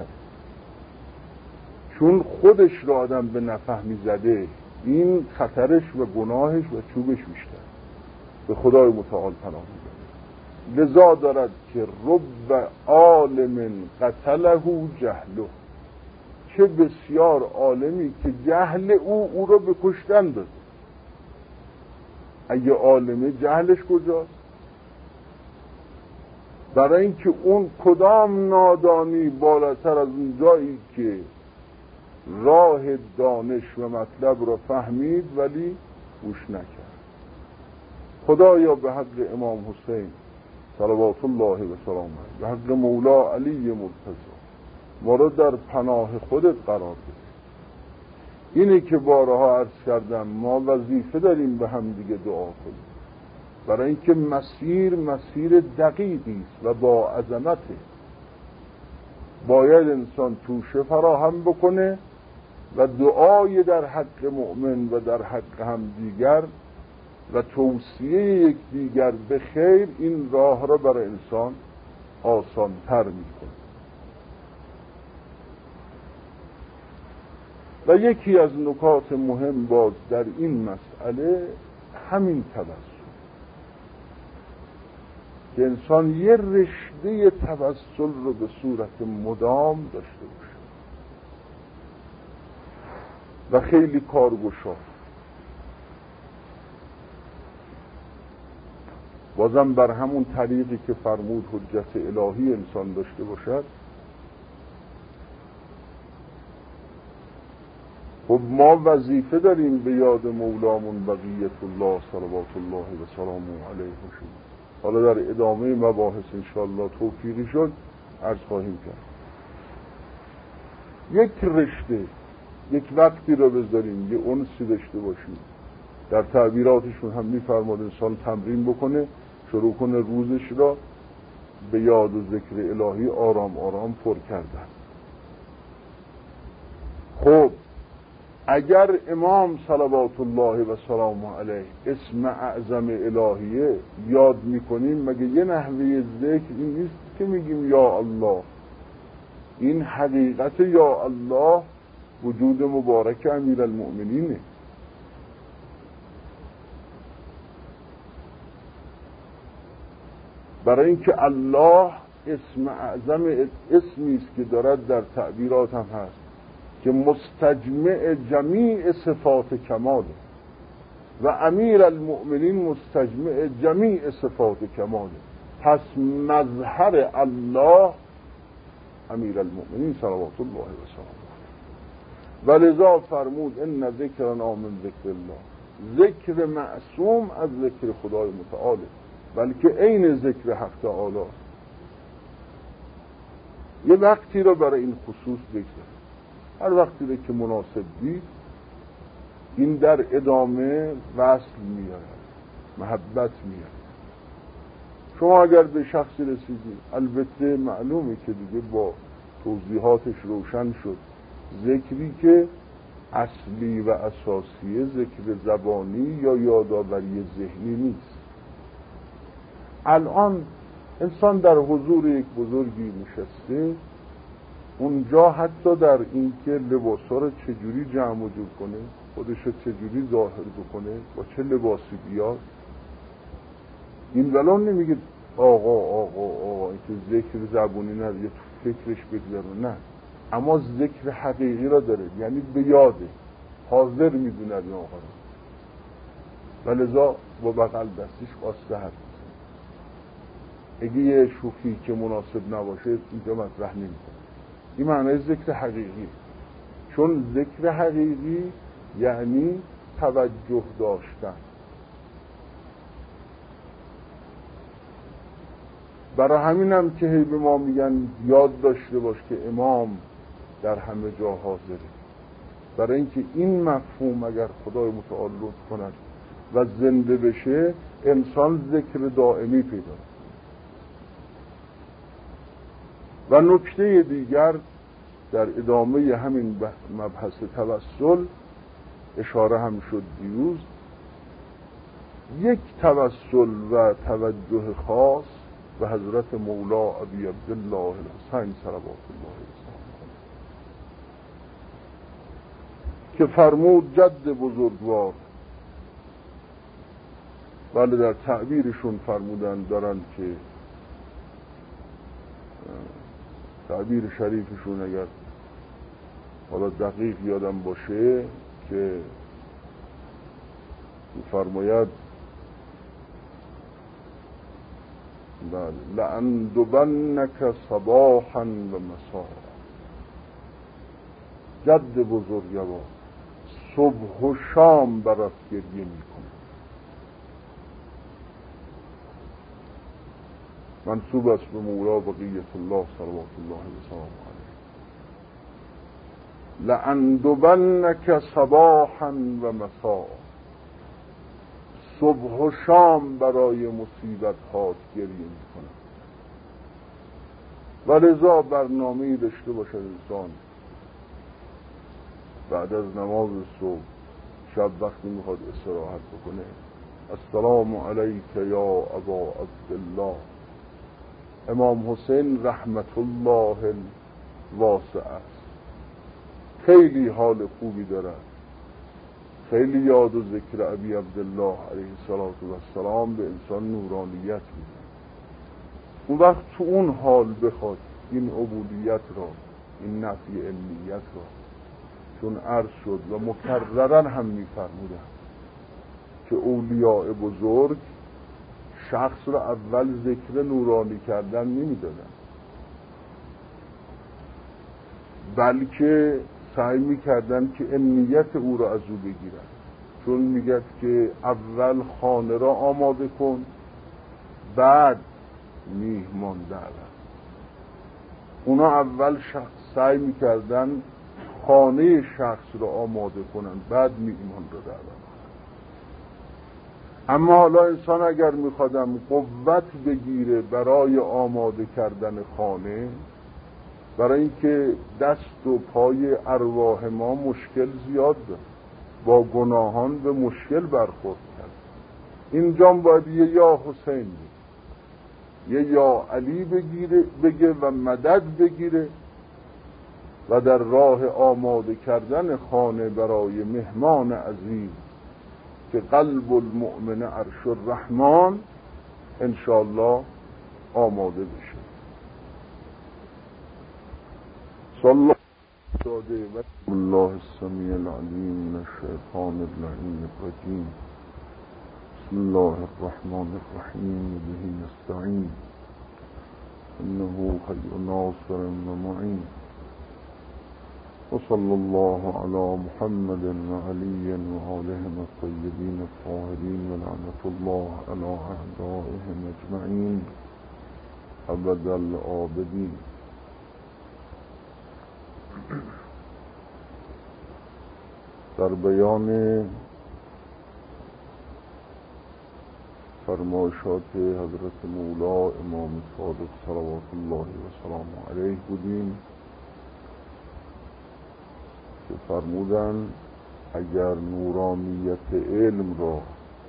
چون خودش رو آدم به نفهمی زده، این خطرش و گناهش و چوبش بیشتر. به خدای متعال پناه میبره. لذا دارد که رب عالم قتله جهله، چه بسیار عالمی که جهل او رو به کشتن داده. اگه عالمه جهلش کجاست؟ برای اینکه اون کدام نادانی بالاتر از اون جایی که راه دانش و مطلب را فهمید ولی گوش نکرد. خدایا به حق امام حسین صلوات الله و سلامه، به حق مولا علی مرتضی ما را در پناه خودت قرار بده. اینه که بارها عرض کردم ما وظیفه داریم به هم دیگه دعا کنیم، برای اینکه مسیر دقیقی است و با عظمته. باید انسان توشه فراهم بکنه و دعای در حق مؤمن و در حق هم دیگر و توصیه یک دیگر به خیر این راه را برای انسان آسان‌تر می‌کنه. و یکی از نکات مهم باز در این مسئله همین توسل، که انسان یه رشته توسل رو به صورت مدام داشته باشه و خیلی کارگشا. بازم بر همون طریقی که فرمود حجت الهی انسان داشته باشد. خب ما وظیفه داریم به یاد مولامون بقیت الله صلوات الله و سلامه علیه باشیم. حالا در ادامه مباحث انشاءالله توفیقی شد عرض خواهیم کرد. یک رشته، یک وقتی رو بذاریم، یه انسی داشته باشیم. در تعبیراتشون هم می‌فرماد انسان تمرین بکنه، شروع کنه روزش را به یاد و ذکر الهی آرام آرام پر کردن. خب اگر امام صلوات الله و سلامه علیه اسم اعظم الهیه یاد میکنیم، مگه یه نحوه ذکر این نیست که میگیم یا الله؟ این حقیقت یا الله وجود مبارک امیرالمؤمنینه. برای اینکه الله اسم اعظم اسمی است که دارد در تعبیرات هم هست که مستجمع جمیع صفات کماله و امیرالمؤمنین مستجمع جمیع صفات کماله. پس مظهر الله امیرالمؤمنین صلوات الله و سلامه. ولذا فرمود ان ذکرنا من ذکر الله، ذکر معصوم از ذکر خدای متعاله، بلکه عین ذکر حق تعالی. یه وقتی رو برای این خصوص بگذاریم، هر وقتی که مناسب دید این در ادامه وصل میاد، محبت میاد. شما اگر به شخصی رسیدید، البته معلومه که دیگه با توضیحاتش روشن شد، ذکری که اصلی و اساسی ذکر زبانی یا یادآوری ذهنی نیست. الان انسان در حضور یک بزرگی نشسته، اونجا حتی در این که لباسا رو چجوری جمع و جور کنه، خودش رو چجوری ظاهر بکنه، با چه لباسی بیاد، این ولان نمیگه آقا این که ذکر زبانی نداره یا تو فکرش بگذاره، نه، اما ذکر حقیقی را داره، یعنی به یاده، حاضر میدونه این آقا را، ولذا با بغل دستش خواسته حد. اگه یه شوخی که مناسب نباشه اینجا مطرح نمی‌کنه. این معنی ذکر حقیقی، چون ذکر حقیقی یعنی توجه داشتن. برای همینم که هی به ما میگن یاد داشته باش که امام در همه جا حاضره، برای اینکه این مفهوم اگر خدای متعال لطف کند و زنده بشه، انسان ذکر دائمی پیدا کنه. و نکته دیگر در ادامه همین مبحث توسل اشاره هم شد دیروز، یک توسل و توجه خاص به حضرت مولا ابی عبدالله الحسین صلوات الله علیه که فرمود جد بزرگوار. بله در تعبیرشون فرمودن دارن که تعبیر شریفشون اگر حالا دقیق یادم باشه که فرماید لأندبنک صباحا و مساء. جد بزرگوار صبح و شام برات گریه میکنه. منصوب است به مولا بقیت الله صلوات الله علیه و سلام. لأندبنک صباحا و مساء، صبح و شام برای مصیبت هات گریه میکنه. ولذا برنامه‌ای داشته باشد انسان بعد از نماز صبح شب وقتی میخواد استراحت بکنه، السلام علیک یا ابا عبدالله. امام حسین رحمت الله الواسع است، خیلی حال خوبی دارد، خیلی یاد و ذکر ابی عبدالله علیه السلام به انسان نورانیت میده. اون وقت تو اون حال بخواد این عبودیت را، این نفی علمیت را، چون عرض شد و مکررن هم میفرمودن که اولیاء بزرگ شخص را اول ذکر نورانی کردن نمیدادن، بلکه سعی میکردن که امنیت او را از او بگیرن. چون میگد که اول خانه را آماده کن بعد میهمان دعوت. اونا اول سعی میکردن خانه شخص را آماده کنن بعد میهمان را دعوت کنن. اما حالا انسان اگر میخوادم قوت بگیره برای آماده کردن خانه، برای اینکه دست و پای ارواح ما مشکل زیاد داره، با گناهان به مشکل برخورد کرد، اینجا باید یه یا حسین یه یا علی بگه و مدد بگیره و در راه آماده کردن خانه برای مهمان عزیز که قلب المؤمن عرش الرحمن انشاءالله آماده بشه. صلی الله السمیع العلیم من الشیطان اللعین الرجیم. بسم الله الرحمن الرحیم به نستعین انه خیر ناصر و معین. وصلى الله على محمد وعلي وآلهم الطيبين الطاهرين ولعنة الله على أعدائهم أجمعين أبد الآبدين. در بیان فرمایشات حضرت مولا امام صادق صلوات الله و سلام علیه بودیم که فرمودن اگر نورانیت علم را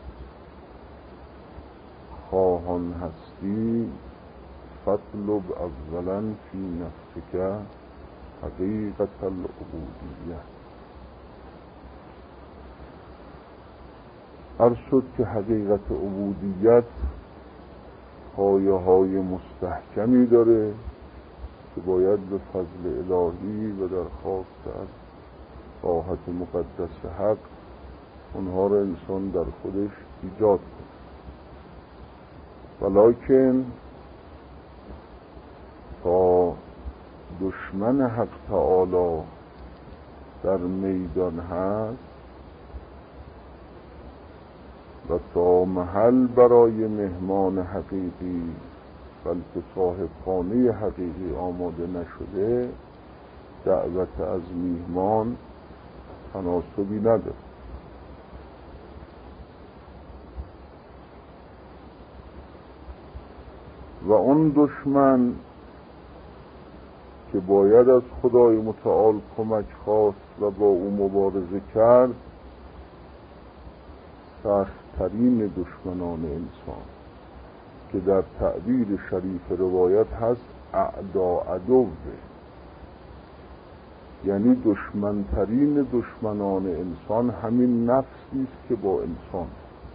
خواهان هستی فاطلب اولا فی نفسک حقیقت العبودیه. عرض شد که حقیقت عبودیت پایه های مستحکمی داره که باید به فضل الهی و درخواست از طاعت مقدس حق اونها را انسان در خودش ایجاد کنه. ولیکن تا دشمن حق تعالی در میدان هست و تا محل برای مهمان حقیقی بلکه صاحب خانه حقیقی آماده نشده، دعوت از میهمان تناسبی نداره. و اون دشمن که باید از خدای متعال کمک خواست و با او مبارزه کرد سخت‌ترین دشمنان انسان که در تعبیر شریف روایت هست اعدا عدوه، یعنی دشمنترین دشمنان انسان همین نفسی است که با انسان.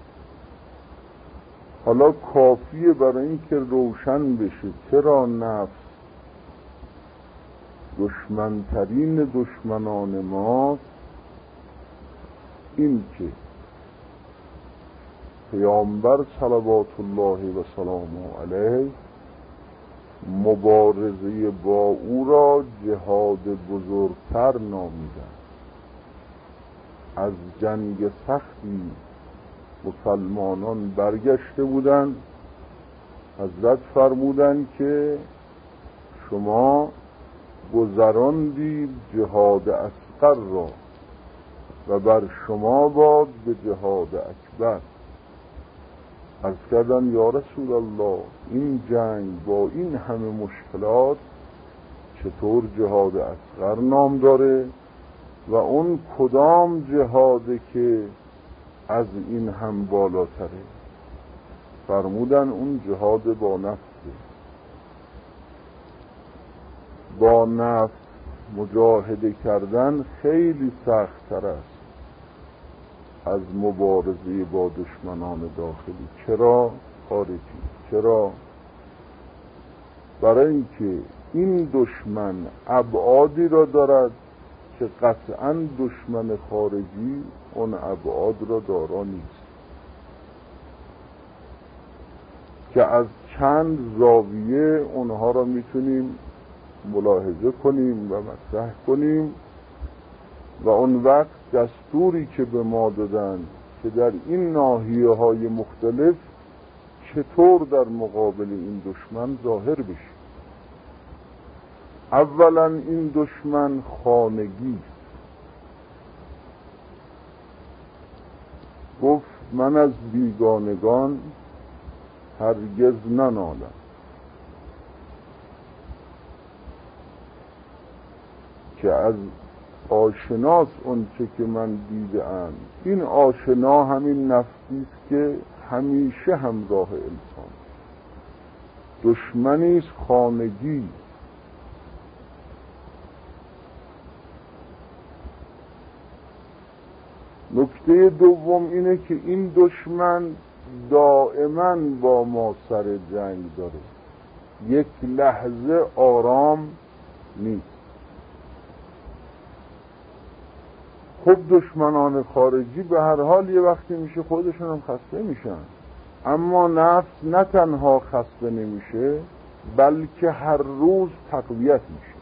حالا کافیه برای اینکه روشن بشه چرا نفس دشمنترین دشمنان ماست، این که پیامبر صلوات الله و سلامه علیه مبارزه با او را جهاد بزرگتر نامیدند. از جنگ سختی مسلمانان برگشته بودند، حضرت فرمودند که شما گذراندید جهاد اصغر را و بر شما باد به جهاد اکبر. عرض کردن یا رسول الله این جنگ با این همه مشکلات چطور جهاد اصغر نام داره و اون کدام جهاده که از این هم بالاتره؟ فرمودن اون جهاد با نفسه. با نفس مجاهده کردن خیلی سخت‌تر است از مبارزه با دشمنان داخلی. چرا خارجی؟ چرا؟ برای اینکه این دشمن ابعادی را دارد که قطعاً دشمن خارجی اون ابعاد را دارا نیست، که از چند زاویه اونها را میتونیم ملاحظه کنیم و مطرح کنیم و اون وقت دستوری که به ما دادن که در این ناحیه‌های مختلف چطور در مقابل این دشمن ظاهر بشیم. اولا این دشمن خانگی است. گفت من از بیگانگان هرگز ننالم. که از آشناس اون چه که من دیدم، این آشنا همین نفسی است که همیشه همراه انسان. دشمنی است خانگی. نکته دوم اینه که این دشمن دائما با ما سر جنگ داره، یک لحظه آرام نیست. خب دشمنان خارجی به هر حال یه وقتی میشه خودشون هم خسته میشن، اما نفس نه تنها خسته نمیشه بلکه هر روز تقویت میشه.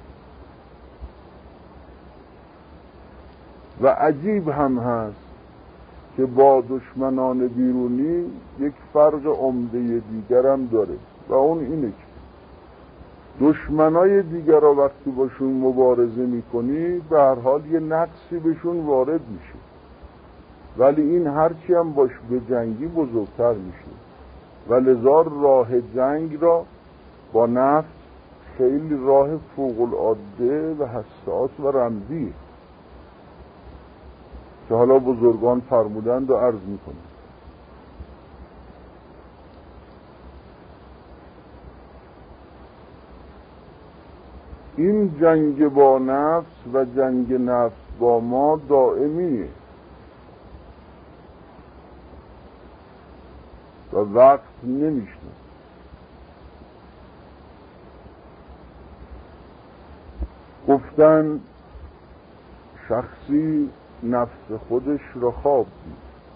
و عجیب هم هست که با دشمنان بیرونی یک فرق عمده دیگر هم داره و اون اینه که دشمنای دیگر را وقتی باشون مبارزه میکنی به هر حال یه نقصی بهشون وارد میشه، ولی این هرچی هم باش به جنگی بزرگتر میشه و لذا راه جنگ را با نفس خیلی راه فوق العاده و حساس و رمزیه که حالا بزرگان فرمودند و عرض میکنند. این جنگ با نفس و جنگ نفس با ما دائمیه و وقت نمیشنه. گفتن شخصی نفس خودش را خواب دید،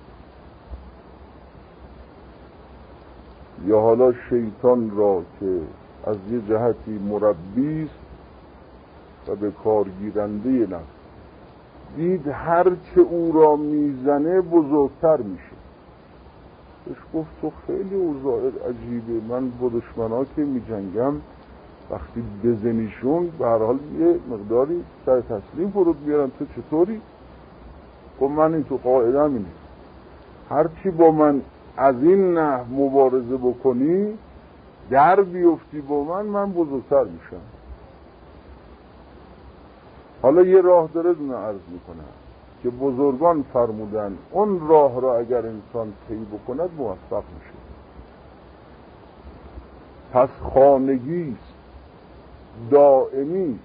یا حالا شیطان را که از یه جهتی مربی است و به کارگیرنده نفس، دید هر چه او را میزنه بزرگتر میشه. بهش گفت تو خیلی اوضاع عجیبه، من با دشمنا که میجنگم وقتی بزنیشون به هر حال یه مقداری سر تسلیم فرود میارن، تو چطوری؟ خب من این تو قاعدم اینه، هرچی با من از این نحو مبارزه بکنی در بیفتی با من بزرگتر میشم. حالا یه راه داره دونه عرض میکنم که بزرگان فرمودن اون راه را اگر انسان طی بکند موفق میشه. پس خانگی دائمی.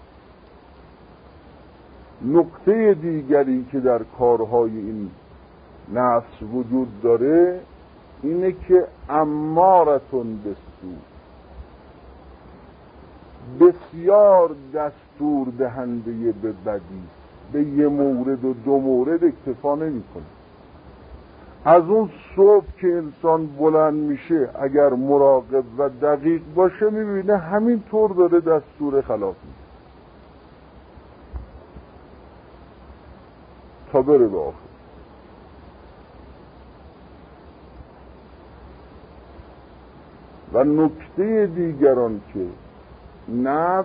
نکته دیگری که در کارهای این نفس وجود داره اینه که امارتون بالسوء، بسیار دستور دهنده به بدی، به یه مورد و دو مورد اکتفا نمی‌کنه. از اون صبح که انسان بلند میشه اگر مراقب و دقیق باشه میبینه همین طور داره دستور خلاف میده تا بره به آخر. و نکته دیگران که نفس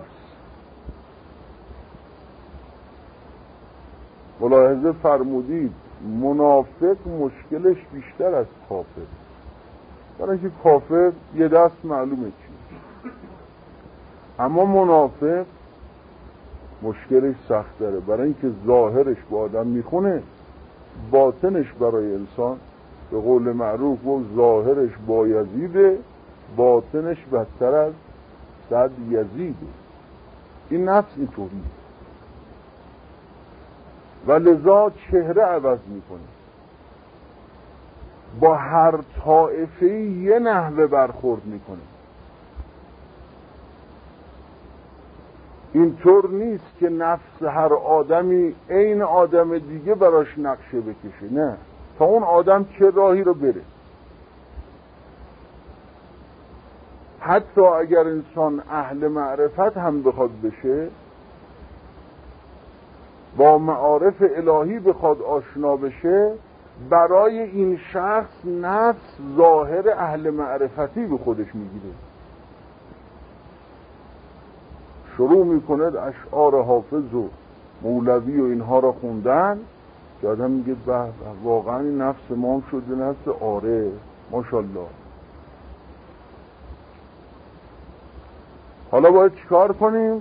ملاحظه فرمودید منافق مشکلش بیشتر از کافر، برای اینکه کافر یه دست معلومه چی، اما منافق مشکلش سخت داره، برای اینکه ظاهرش با آدم میخونه باطنش برای انسان به قول معروف و ظاهرش با یزیده باطنش بدتر از 100 یزیده. این نفس اینطوری و لذا چهره عوض میکنه، با هر طائفه یه نحوه برخورد میکنه. اینطور نیست که نفس هر آدمی عین آدم دیگه براش نقشه بکشه، نه، تا اون آدم چه راهی رو بره. حتی اگر انسان اهل معرفت هم بخواد بشه، با معارف الهی بخواد آشنا بشه، برای این شخص نفس ظاهر اهل معرفتی به خودش میگیره. شروع میکند اشعار حافظ و مولوی و اینها را خوندن که آدم میگه واقعا این نفس ما هم شده نفس آره ماشاءالله. حالا باید چیکار کنیم؟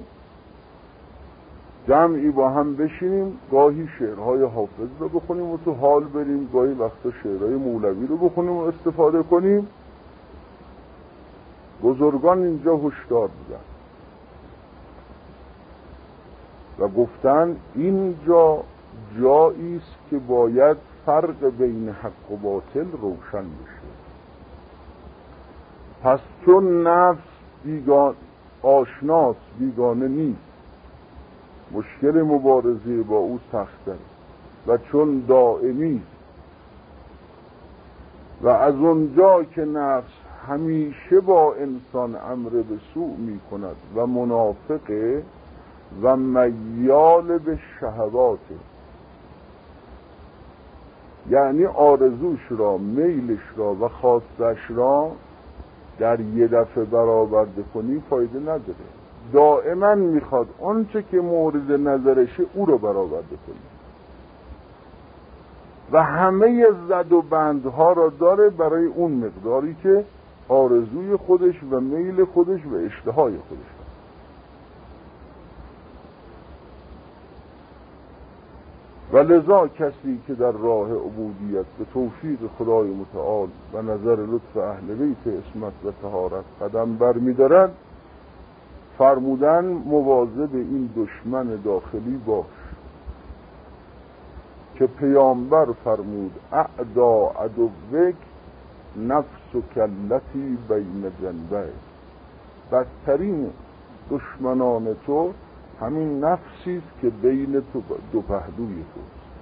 جمعی با هم بشینیم، گاهی شعرهای حافظ رو بخونیم و تو حال بریم، گاهی وقتا شعرهای مولوی رو بخونیم و استفاده کنیم. بزرگان اینجا هشدار بودن و گفتن اینجا جایی است که باید فرق بین حق و باطل روشن بشه. پس چون نفس آشناس بیگانه نیست، مشکل مبارزه با او سخته و چون دائمی و از اونجا که نفس همیشه با انسان امر به سوء می کند و منافقه و میال به شهواته، یعنی آرزوش را، میلش را و خواستش را در یه دفعه برآورده کنی فایده نداره. دائما میخواد آنچه که مورد نظرشه او رو برآورده کنی و همه زد و بندها را داره برای اون مقداری که آرزوی خودش و میل خودش و اشتهای خودش داره. و لذا کسی که در راه عبودیت به توفیق خدای متعال و نظر لطف اهل بیت عصمت و طهارت قدم برمی‌دارد، فرمودن مواظب این دشمن داخلی باش که پیامبر فرمود اعدا عدوک نفس کلتی بین جنبه، بدترین دشمنان تو همین نفسی است که بین تو دو پهلوی تو،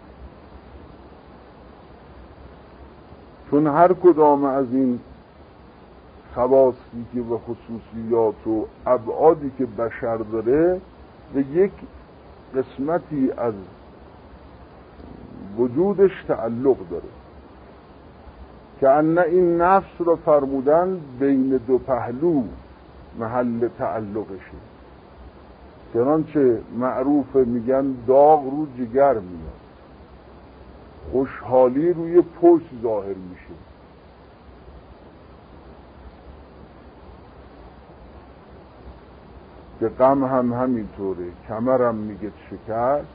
چون هر کدام از این خواصی که و خصوصیات و ابعادی که بشر داره به یک قسمتی از وجودش تعلق داره که ان این نفس را فرمودن بین دو پهلو محل تعلقشه. چنانچه معروف میگن داغ رو جگر میاد، خوشحالی روی پشت ظاهر میشه. که غم هم همینطوره، کمرم میگه شکست.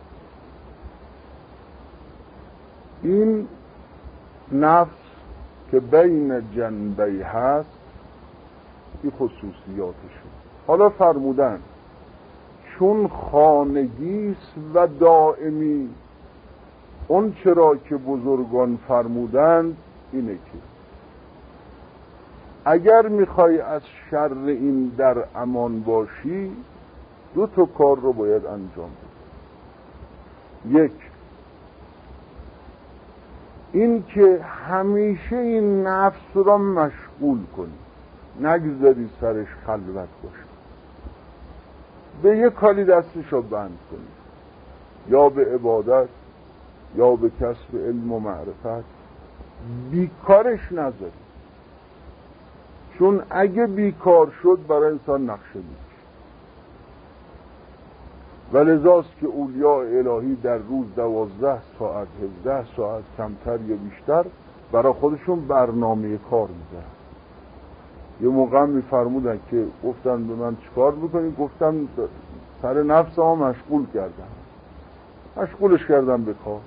این نفس که بین جنبی هست، این خصوصیاتشه. حالا فرمودن چون خانگیست و دائمی، اون چرا که بزرگان فرمودند اینه که اگر میخوای از شر این در امان باشی، 2 کار رو باید انجام بدی. 1 این که همیشه این نفس را مشغول کنی، نگذاری سرش خلوت باشه، به یه کاری دستش رو بند کنی، یا به عبادت یا به کسب علم و معرفت، بیکارش نذاری. چون اگه بیکار شد برای انسان نقشه میشه. و لذاست که اولیاء الهی در روز 12 ساعت 17 ساعت کمتر یا بیشتر برای خودشون برنامه کار میذارن. یه موقع میفرمودن که گفتن به من چیکار بکنی؟ گفتم سر نفس ها مشغولش کردم به کار.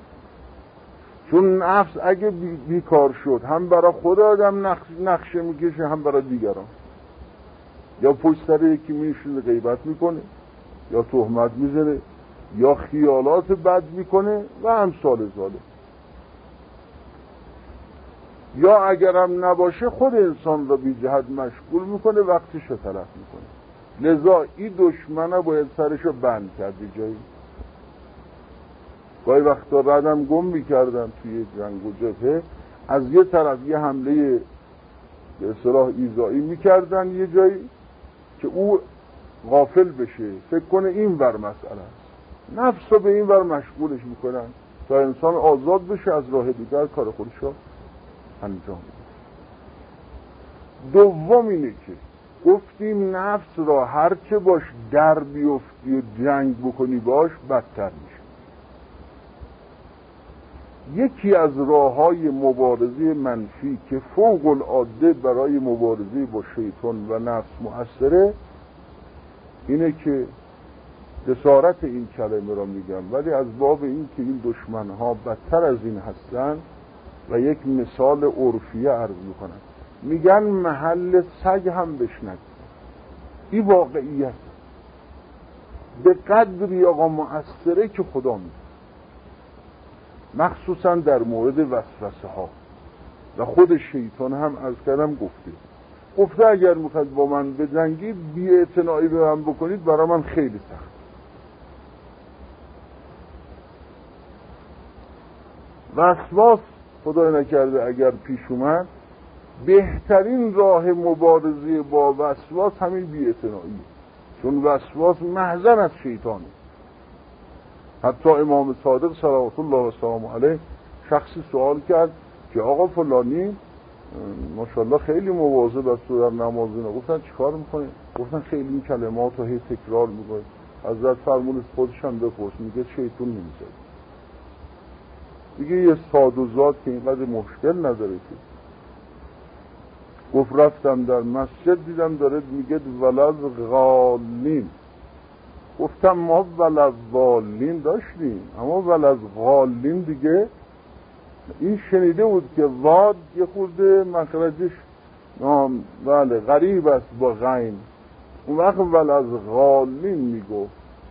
چون نفس اگه بیکار شد هم برای خود آدم نقشه میکشه، هم برای دیگران. یا پشت سر یکی میشونه غیبت میکنه، یا تهمت میزنه، یا خیالات بد میکنه و امثال ذالک. یا اگرم نباشه خود انسان را بی جهت مشغول میکنه، وقتش رو تلف میکنه. لذا این دشمنه باید سرشو بند کرده جایی. گاهی وقتا ردم گم میکردم توی جنگ و جبهه، از یه طرف یه حمله به اصطلاح ایذایی میکردن یه جایی که او غافل بشه، فکر کنه این ور مسئله است، نفس رو به این ور مشغولش میکنن تا انسان آزاد بشه از راه دیگر کار خودش رو انجام بده. دوم اینه که گفتیم نفس را هرچه باش در بیفتی و جنگ بکنی باش بدتر میشه. یکی از راه‌های مبارزه منفی که فوق العاده برای مبارزه با شیطان و نفس مؤثره اینه که جسارت این کلمه را میگم، ولی از باب این که این دشمنها بدتر از این هستن و یک مثال عرفیه عرض میکنن، میگن محل سگ هم بشنگ. این واقعیت به قدری آقا مؤثره که خدا میگه، مخصوصا در مورد وسوسه ها. و خود شیطان هم از کردم گفته اگر میخواید با من بجنگید بی‌اعتنایی به من بکنید برای من خیلی سخت. وسواس خدای نکرده اگر پیش اومد، بهترین راه مبارزه با وسواس همین بی‌اعتنایی، چون وسواس محضن از شیطانه. حتی امام صادق صلوات الله و سلامه علیه شخصی سوال کرد که آقا فلانی ماشاءالله خیلی مواظب است در نماز اینا. گفتن چیکار میکنه؟ گفتن خیلی این کلمات رو هی تکرار میکنه. حضرت فرمود خودش هم بپرس، میگه شیطان نمیذاره. دیگه یه ساد و زاد که اینقدر مشکل نداره که. گفت رفتم در مسجد دیدم داره میگه ولد غالین. گفتم ما ولد غالین داشتیم، اما ولد غالین دیگه این شنیده بود که واد یه خورده مخرجش بله غریب است با غین، اون وقت ولد غالین میگفت.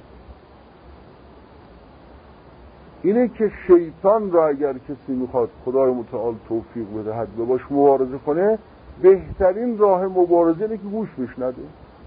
اینه که شیطان را اگر کسی میخواد خدای متعال توفیق بدهد و باش مبارزه کنه، بهترین راه مبارزه اینه که گوش بهش نده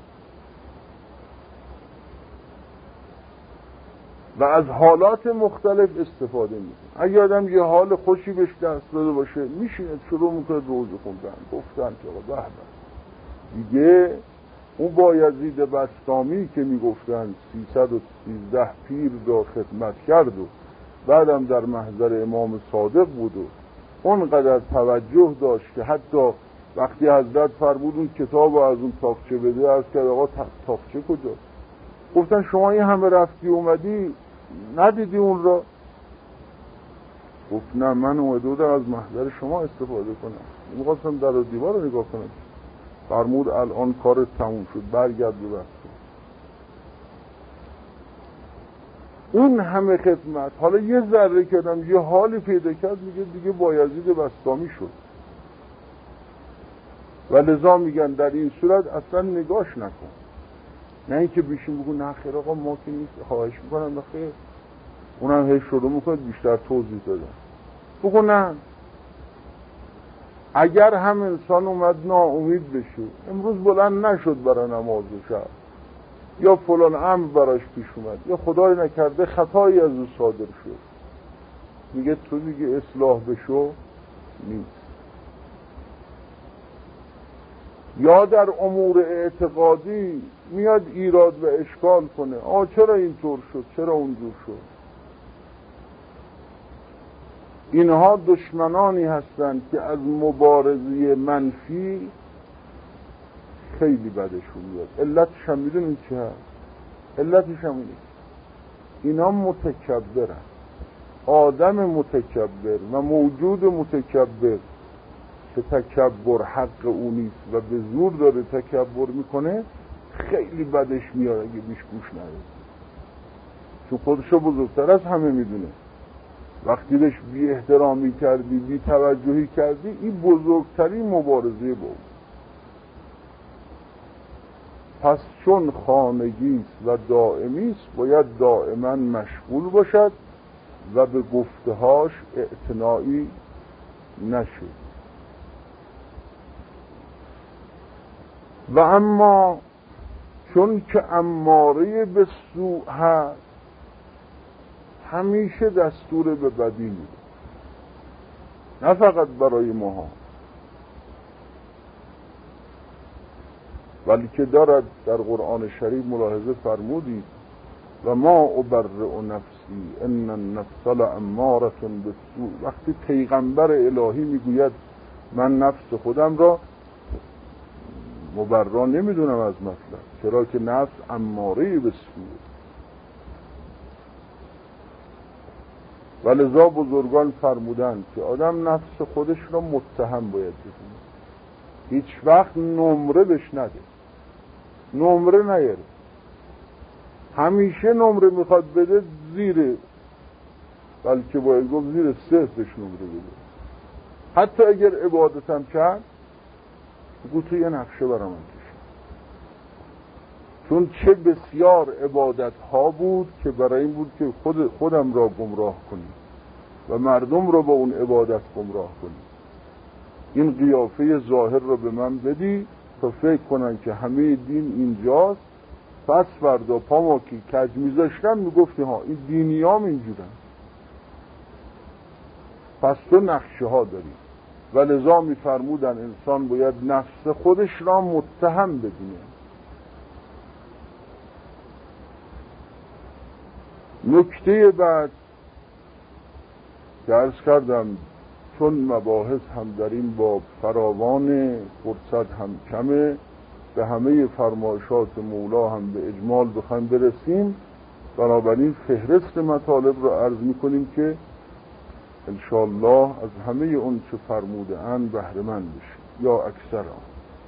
و از حالات مختلف استفاده میکنه. اگه آدم یه حال خوشی بهش دست داده باشه، میشینه شروع میکنه روزه خوندن، گفتن که به دیگه اون بایزید بسطامی که میگفتن 313 پیر را خدمت کرد و بعدم در محضر امام صادق بود و اونقدر توجه داشت که حتی وقتی حضرت فرمود اون کتاب از اون تاقچه بده، از که آقا تاقچه کجاست؟ گفتن شما این همه رفتی اومدی ندیدی اون را؟ گفت نه، من اومده بودم از محضر شما استفاده کنم، میخواستم در و دیوار رو نگاه کنم. فرمود الان کار تموم شد، برگرد ببخش. اون همه خدمت، حالا یه ذره کردم یه حالی پیدا کرد، میگه دیگه بایزید بسطامی شد. و لذا میگن در این صورت اصلا نگاش نکن، نه اینکه بیشین بگو نه خیر آقا ما که نیست، خواهش میکنم بخیر، اونم هی شروع میکنه بیشتر توضیح دادن. بگو نه، اگر هم انسان اومد ناامید بشه، امروز بلند نشد برای نماز شب، یا فلان امر براش پیش اومد، یا خدای نکرده خطایی از او صادر شد، میگه تو دیگه اصلاح بشو نیست. یا در امور اعتقادی میاد ایراد و اشکال کنه، چرا اینطور شد، چرا اونجور شد. اینها دشمنانی هستند که از مبارزه منفی خیلی بدشون میاد. علتش هم میدونید چه هست؟ علتش هم اینه اینا متکبرن. آدم متکبر و موجود متکبر که تکبر حق او نیست و به زور داره تکبر میکنه، خیلی بدش میاد اگه بیش گوش نده، چون خودشو بزرگتر از همه میدونه. وقتی بهش بی احترامی کردی، بی توجهی کردی، این بزرگترین مبارزه با او. پس چون خانگیست و دائمیست باید دائما مشغول باشد و به گفتهاش اعتنایی نشه. و اما چون که اماره به سوء هست، همیشه دستور به بدی میده، نه فقط برای ماها، ولی که دارد در قرآن شریف ملاحظه فرمودید و ما ابرئ نفسی ان النفس لاماره بالسوء. وقتی پیغمبر الهی میگوید من نفس خودم را مبرا نمیدونم از مطلب، چرا که نفس اماره بالسوء. ولذا بزرگان فرمودند که آدم نفس خودش را متهم باید بدونه، هیچ وقت نمره بش نده، نمره نیاره. همیشه نمره میخواد بده زیر، بلکه باید گفت زیر 0 بش نمره بده. حتی اگر عبادتم کرد بگو تو یه نقشه برام کشید، چون چه بسیار عبادت ها بود که برای این بود که خودم را گمراه کنی و مردم را با اون عبادت گمراه کنی. این قیافه ظاهر را به من بدی تا فکر کنن که همه دین اینجاست، پس فردا پا ما که کج میذاشتن میگفتی ها این دینی هم اینجورن. پس تو نقشه ها داری. و لذا میفرمودن انسان باید نفس خودش را متهم بدونه. نکته بعد که عرض کردم، چون مباحث هم در این باب فراوان، فرصت هم کمه، به همه فرمایشات مولا هم به اجمال بخوایم برسیم، بنابراین فهرست مطالب را عرض میکنیم که انشاءالله از همه اون چه فرموده اند بهره مند بشیم یا اکثر آن.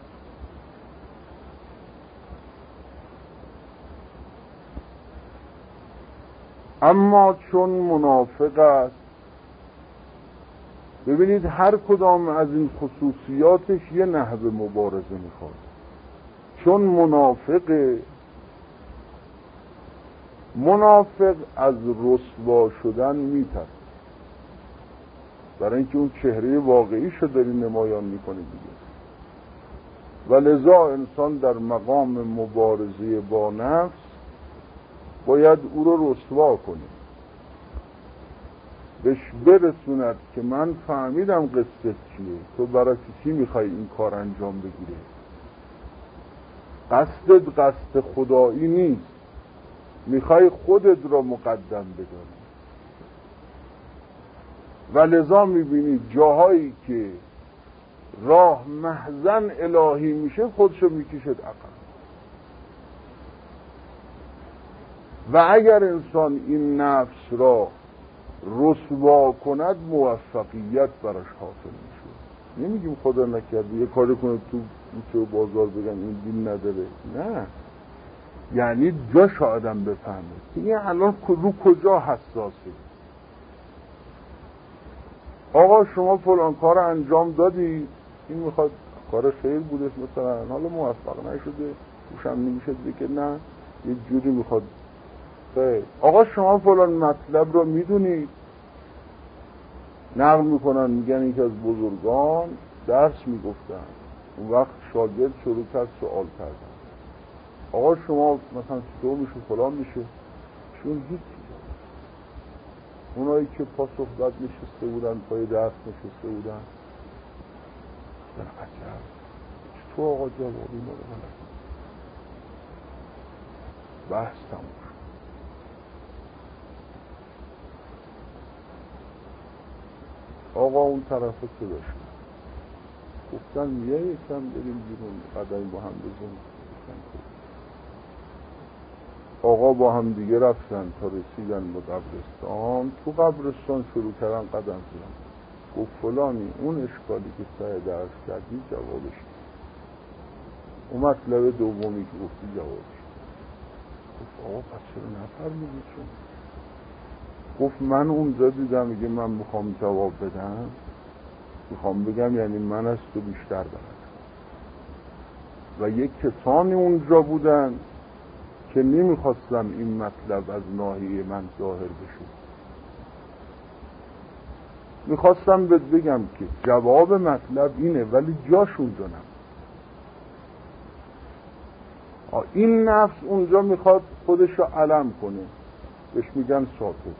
اما چون منافق است، ببینید هر کدام از این خصوصیاتش یه نحو مبارزه میخواد. چون منافق از رسوا شدن میترسه، برای اینکه اون چهره واقعیشو داری نمایان میکنه دیگه. و لذا انسان در مقام مبارزه با نفس باید او رو رسوا کنه، بهش برسوند که من فهمیدم قصه چیه، تو برای چی میخوای این کار انجام بگیره، قصدت قصد خدایی نیست، میخوای خودت را مقدم بداری. و لذا میبینید جاهایی که راه محزن الهی میشه خودشو میکشد عقب. و اگر انسان این نفس را رسوا کند موفقیت براش حاصل میشه. نمیگیم خدا نکرده یه کاری کنه تو کوچه و بازار بگن این دین نداره، نه، یعنی جاش آدم بفهمه که این الان رو کجا حساسه. آقا شما فلان کار انجام دادی، این میخواد کار خیر بوده مثلا، حالا موفق نشده، روشم نمیشه که نه یه جوری میخواد خیر. آقا شما فلان مطلب رو میدونید، نقل میکنن میگن این که از بزرگان درس میگفتن، اون وقت شاگرد شروع کرد سوال کردن، آقا شما مثلا چطور میشه فلان میشه، چون هیچ اونایی که پاسخ داد نشسته بودن، پای درس نشسته بودن، در عجب چطور آقا جوابی ما رو بلد، بحث تموم شد. آقا اون طرف چه داشت؟ گفتن میه یکم بریم بیرون قدمی با هم بزنیم. آقا با هم دیگه رفتن تا رسیدن به قبرستان. تو قبرستان شروع کردن قدم زدن. گفت فلانی اون اشکالی که سعی درس کردی جوابش، اون مطلب دومی که گفتی جوابش. گفت آقا پس چرا نفرمودی چون؟ گفت من اونجا دیدم میگه من میخوام جواب بدم، میخوام بگم یعنی من از تو بیشتر دارم. و یک کسانی اونجا بودن که نمیخواستم این مطلب از ناحیه من ظاهر بشه. میخواستم بهت بگم که جواب مطلب اینه ولی جاش اونجا نه. این نفس اونجا میخواد خودش رو علم کنه، بهش میگن ساکت.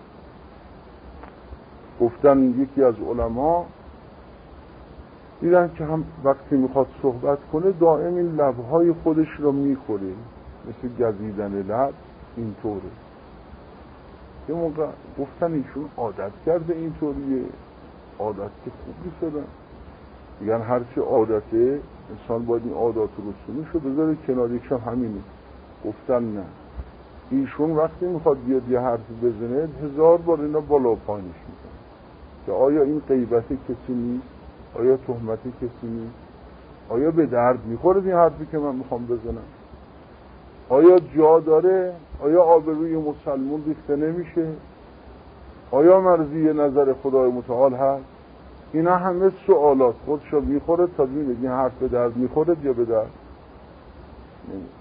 گفتن یکی از علما دیدن که هم وقتی میخواد صحبت کنه دائم این لبهای خودش رو میخوره، مثل گزیدن لب اینطوره. یه موقع گفتن ایشون عادت کرده اینطوریه، عادت که خوبی شدن. میگن هرچی عادته انسان باید این عادات رسومی شو بذاره کنار، یکشم همینه. گفتن نه، ایشون وقتی میخواد بیاد یه حرفی بزنه 1000 بار اینا بالا پایینش میکنه که آیا این غیبت کسی نیست، آیا تهمت کسی نیست، آیا به درد میخوره این حرفی که من میخوام بزنم، آیا جا داره، آیا آبروی مسلمون ریخته نمیشه، آیا مرضی نظر خدای متعال هست. اینا همه سوالات خودشو میخوره تا ببینه این حرف به درد میخوره یا به درد نمیخوره.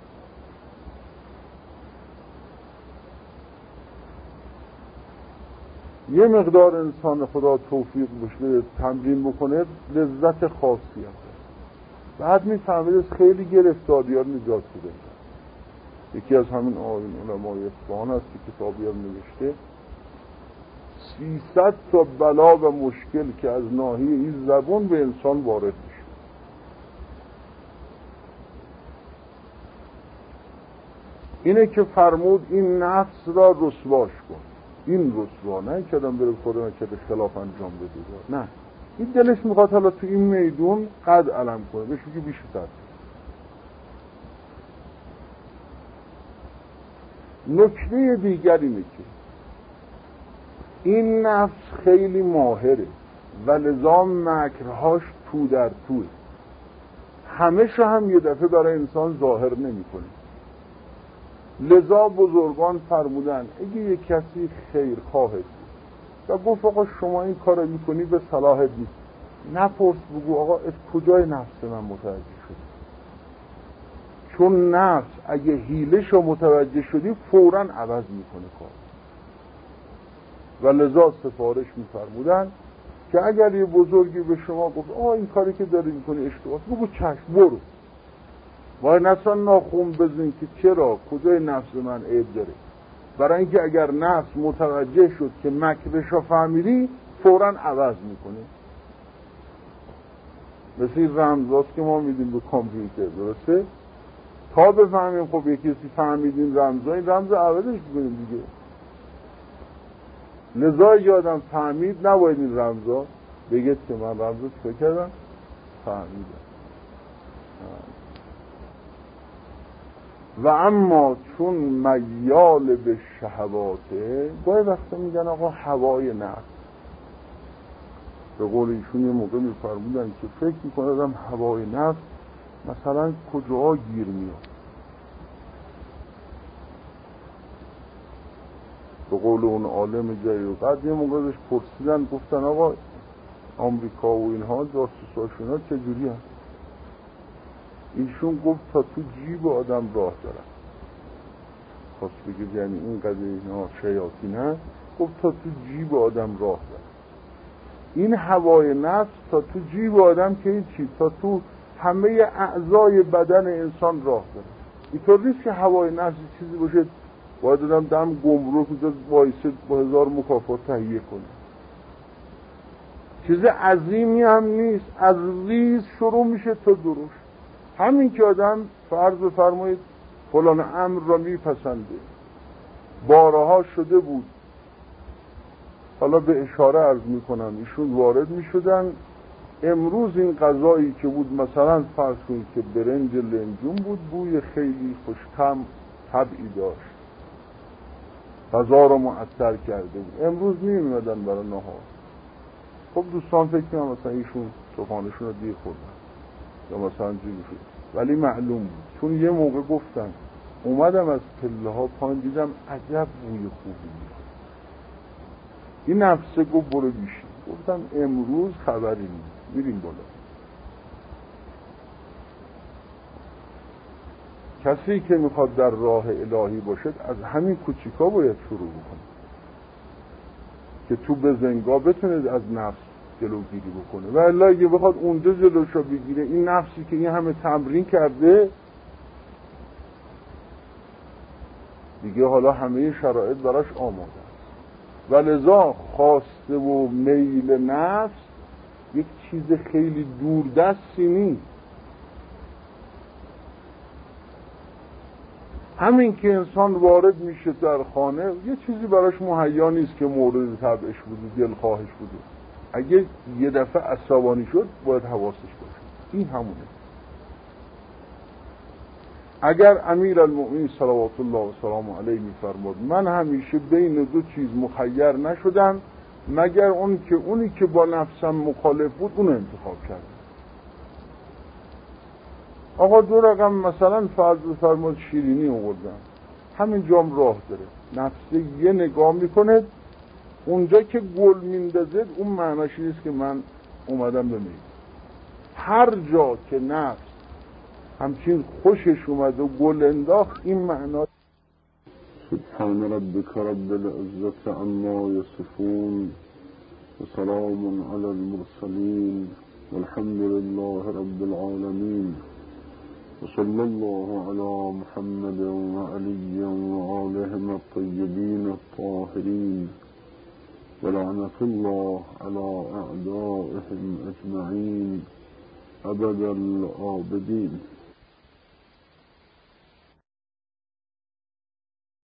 یه مقدار انسان خدا توفیق بشه تمرین بکنه لذت خاصی هست. بعد میفهمید خیلی گرفتاریان نجات بده. یکی از همین آیین علمای اصفهان هست که کتابی هم نوشته 300 تا بلا و مشکل که از ناحیه این زبان به انسان وارد میشه. اینه که فرمود این نفس را رسواش کن. این رسوا نه که آدم بره خدا نکرده خلاف انجام بده، نه، این دلش میخواد حالا تو این میدون قد علم کنه، بهش بگی بیشتر. نکته دیگر اینه که این نفس خیلی ماهره و لذا مکرهاش تو در توی همه‌شو هم یه دفعه برای انسان ظاهر نمی کنه. لذا بزرگان فرمودن اگه یک کسی خیر خواهد و گفت آقا شما این کار میکنی به صلاحت نیست، نپرس، بگو آقا از کجای نفس من متوجه شد. چون نفس اگه حیله‌شو متوجه شدی فوراً عوض میکنه کار. و لذا سفارش میفرمودن که اگر یه بزرگی به شما گفت این کاری که داری میکنی اشتباه، بگو چشم برو. وای نسان ناخون بزن که چرا کجای نفس من عیب داره. برای اینکه اگر نفس متوجه شد که مکرشو فهمیدی فوراً عوض میکنه. مثل رمزاست که ما میدیم به کامپیوتر، درسته؟ تا بفهمیم خب یکی فهمیدین رمزا، این رمز عوضش بکنیم دیگه. لذا یادم فهمید نباید این رمزا بگید که من رمزو چه کردم فهمیدم. و اما چون میال به شهواته، گاهی وقتا میگن آقا هوای نفس، به قول ایشون یه موقع میفرمودن که فکر میکنم هوای نفس مثلا کجا گیر میاد. به قول اون عالم جایی و بعد یه موقع ازش پرسیدن گفتن آقا آمریکا و اینها جاسوساشون ها چجوری هست؟ ایشون گفت تا تو جیب آدم راه دارن. خواست بگه یعنی این قضیه اینها شیاطین هست، گفت تا تو جیب آدم راه دارن. این هوای نفس تا تو جیب آدم که این چی؟ تا تو همه اعضای بدن انسان راه داره. اینطور نیست که هوای نفس چیزی باشه باید آدم دم گمرک میذاره وایسه با 1000 مکافات تهیه کنه. چیز عظیمی هم نیست، از ریز شروع میشه تا درشت. همین که آدم فرض بفرمایید فلان امر را میپسنده، بارها شده بود، حالا به اشاره عرض میکنم ایشون وارد میشدن، امروز این غذایی که بود مثلا فرض کنید که برنج لنجون بود، بوی خیلی خوش‌طعم طبعی داشت، غذا رو معطر کرده بود، امروز میومدن برای نهار. خب دوستان فکر کنم مثلا ایشون صبحانه‌شون رو دیر خوردن یا مثلا جوری شد، ولی معلوم بود چون یه موقع گفتن اومدم از پله ها پایین دیدم عجب بوی خوبی بود. این نفسه گفت برو بیشی. گفتم امروز خبری نیست، میریم بالا. کسی که میخواد در راه الهی باشد از همین کوچیکا باید شروع بکنه که تو به زنگا بتونه از نفس جلوگیری بکنه، و الا اگه بخواد اونجا جلوشو بگیره، این نفسی که این همه تمرین کرده دیگه حالا همه شرایط براش آماده است. و لذا خواسته و میل نفس یک چیز خیلی دوردستی نیست. همین که انسان وارد میشه در خانه یه چیزی براش مهیا نیست که مورد طبعش بوده، دلخواهش بوده. اگه یه دفعه عصبانی شد باید حواسش باشه، این همونه. اگر امیرالمؤمنین صلوات الله و سلام علیه میفرماد من همیشه بین دو چیز مخیر نشدم مگر اونی که با نفسم مخالف بود اونو انتخاب کردم. آقا دو رقم مثلا فرض بفرماد شیرینی آوردن، همین جام راه داره، نفسه یه نگاه میکنه، اونجا که گل میندازه اون معناش نیست که من اومدم بمیرم. هر جا که نفس همچین خوشش اومد و گل انداخت، این معنا سبحان ربک رب العزة عما یصفون و سلام علی المرسلین والحمد لله رب العالمین و صلی الله علی محمد و علی و آلهم الطیبین الطاهرین و لعنت الله علی اعدائهم اجمعین ابد الآبدین.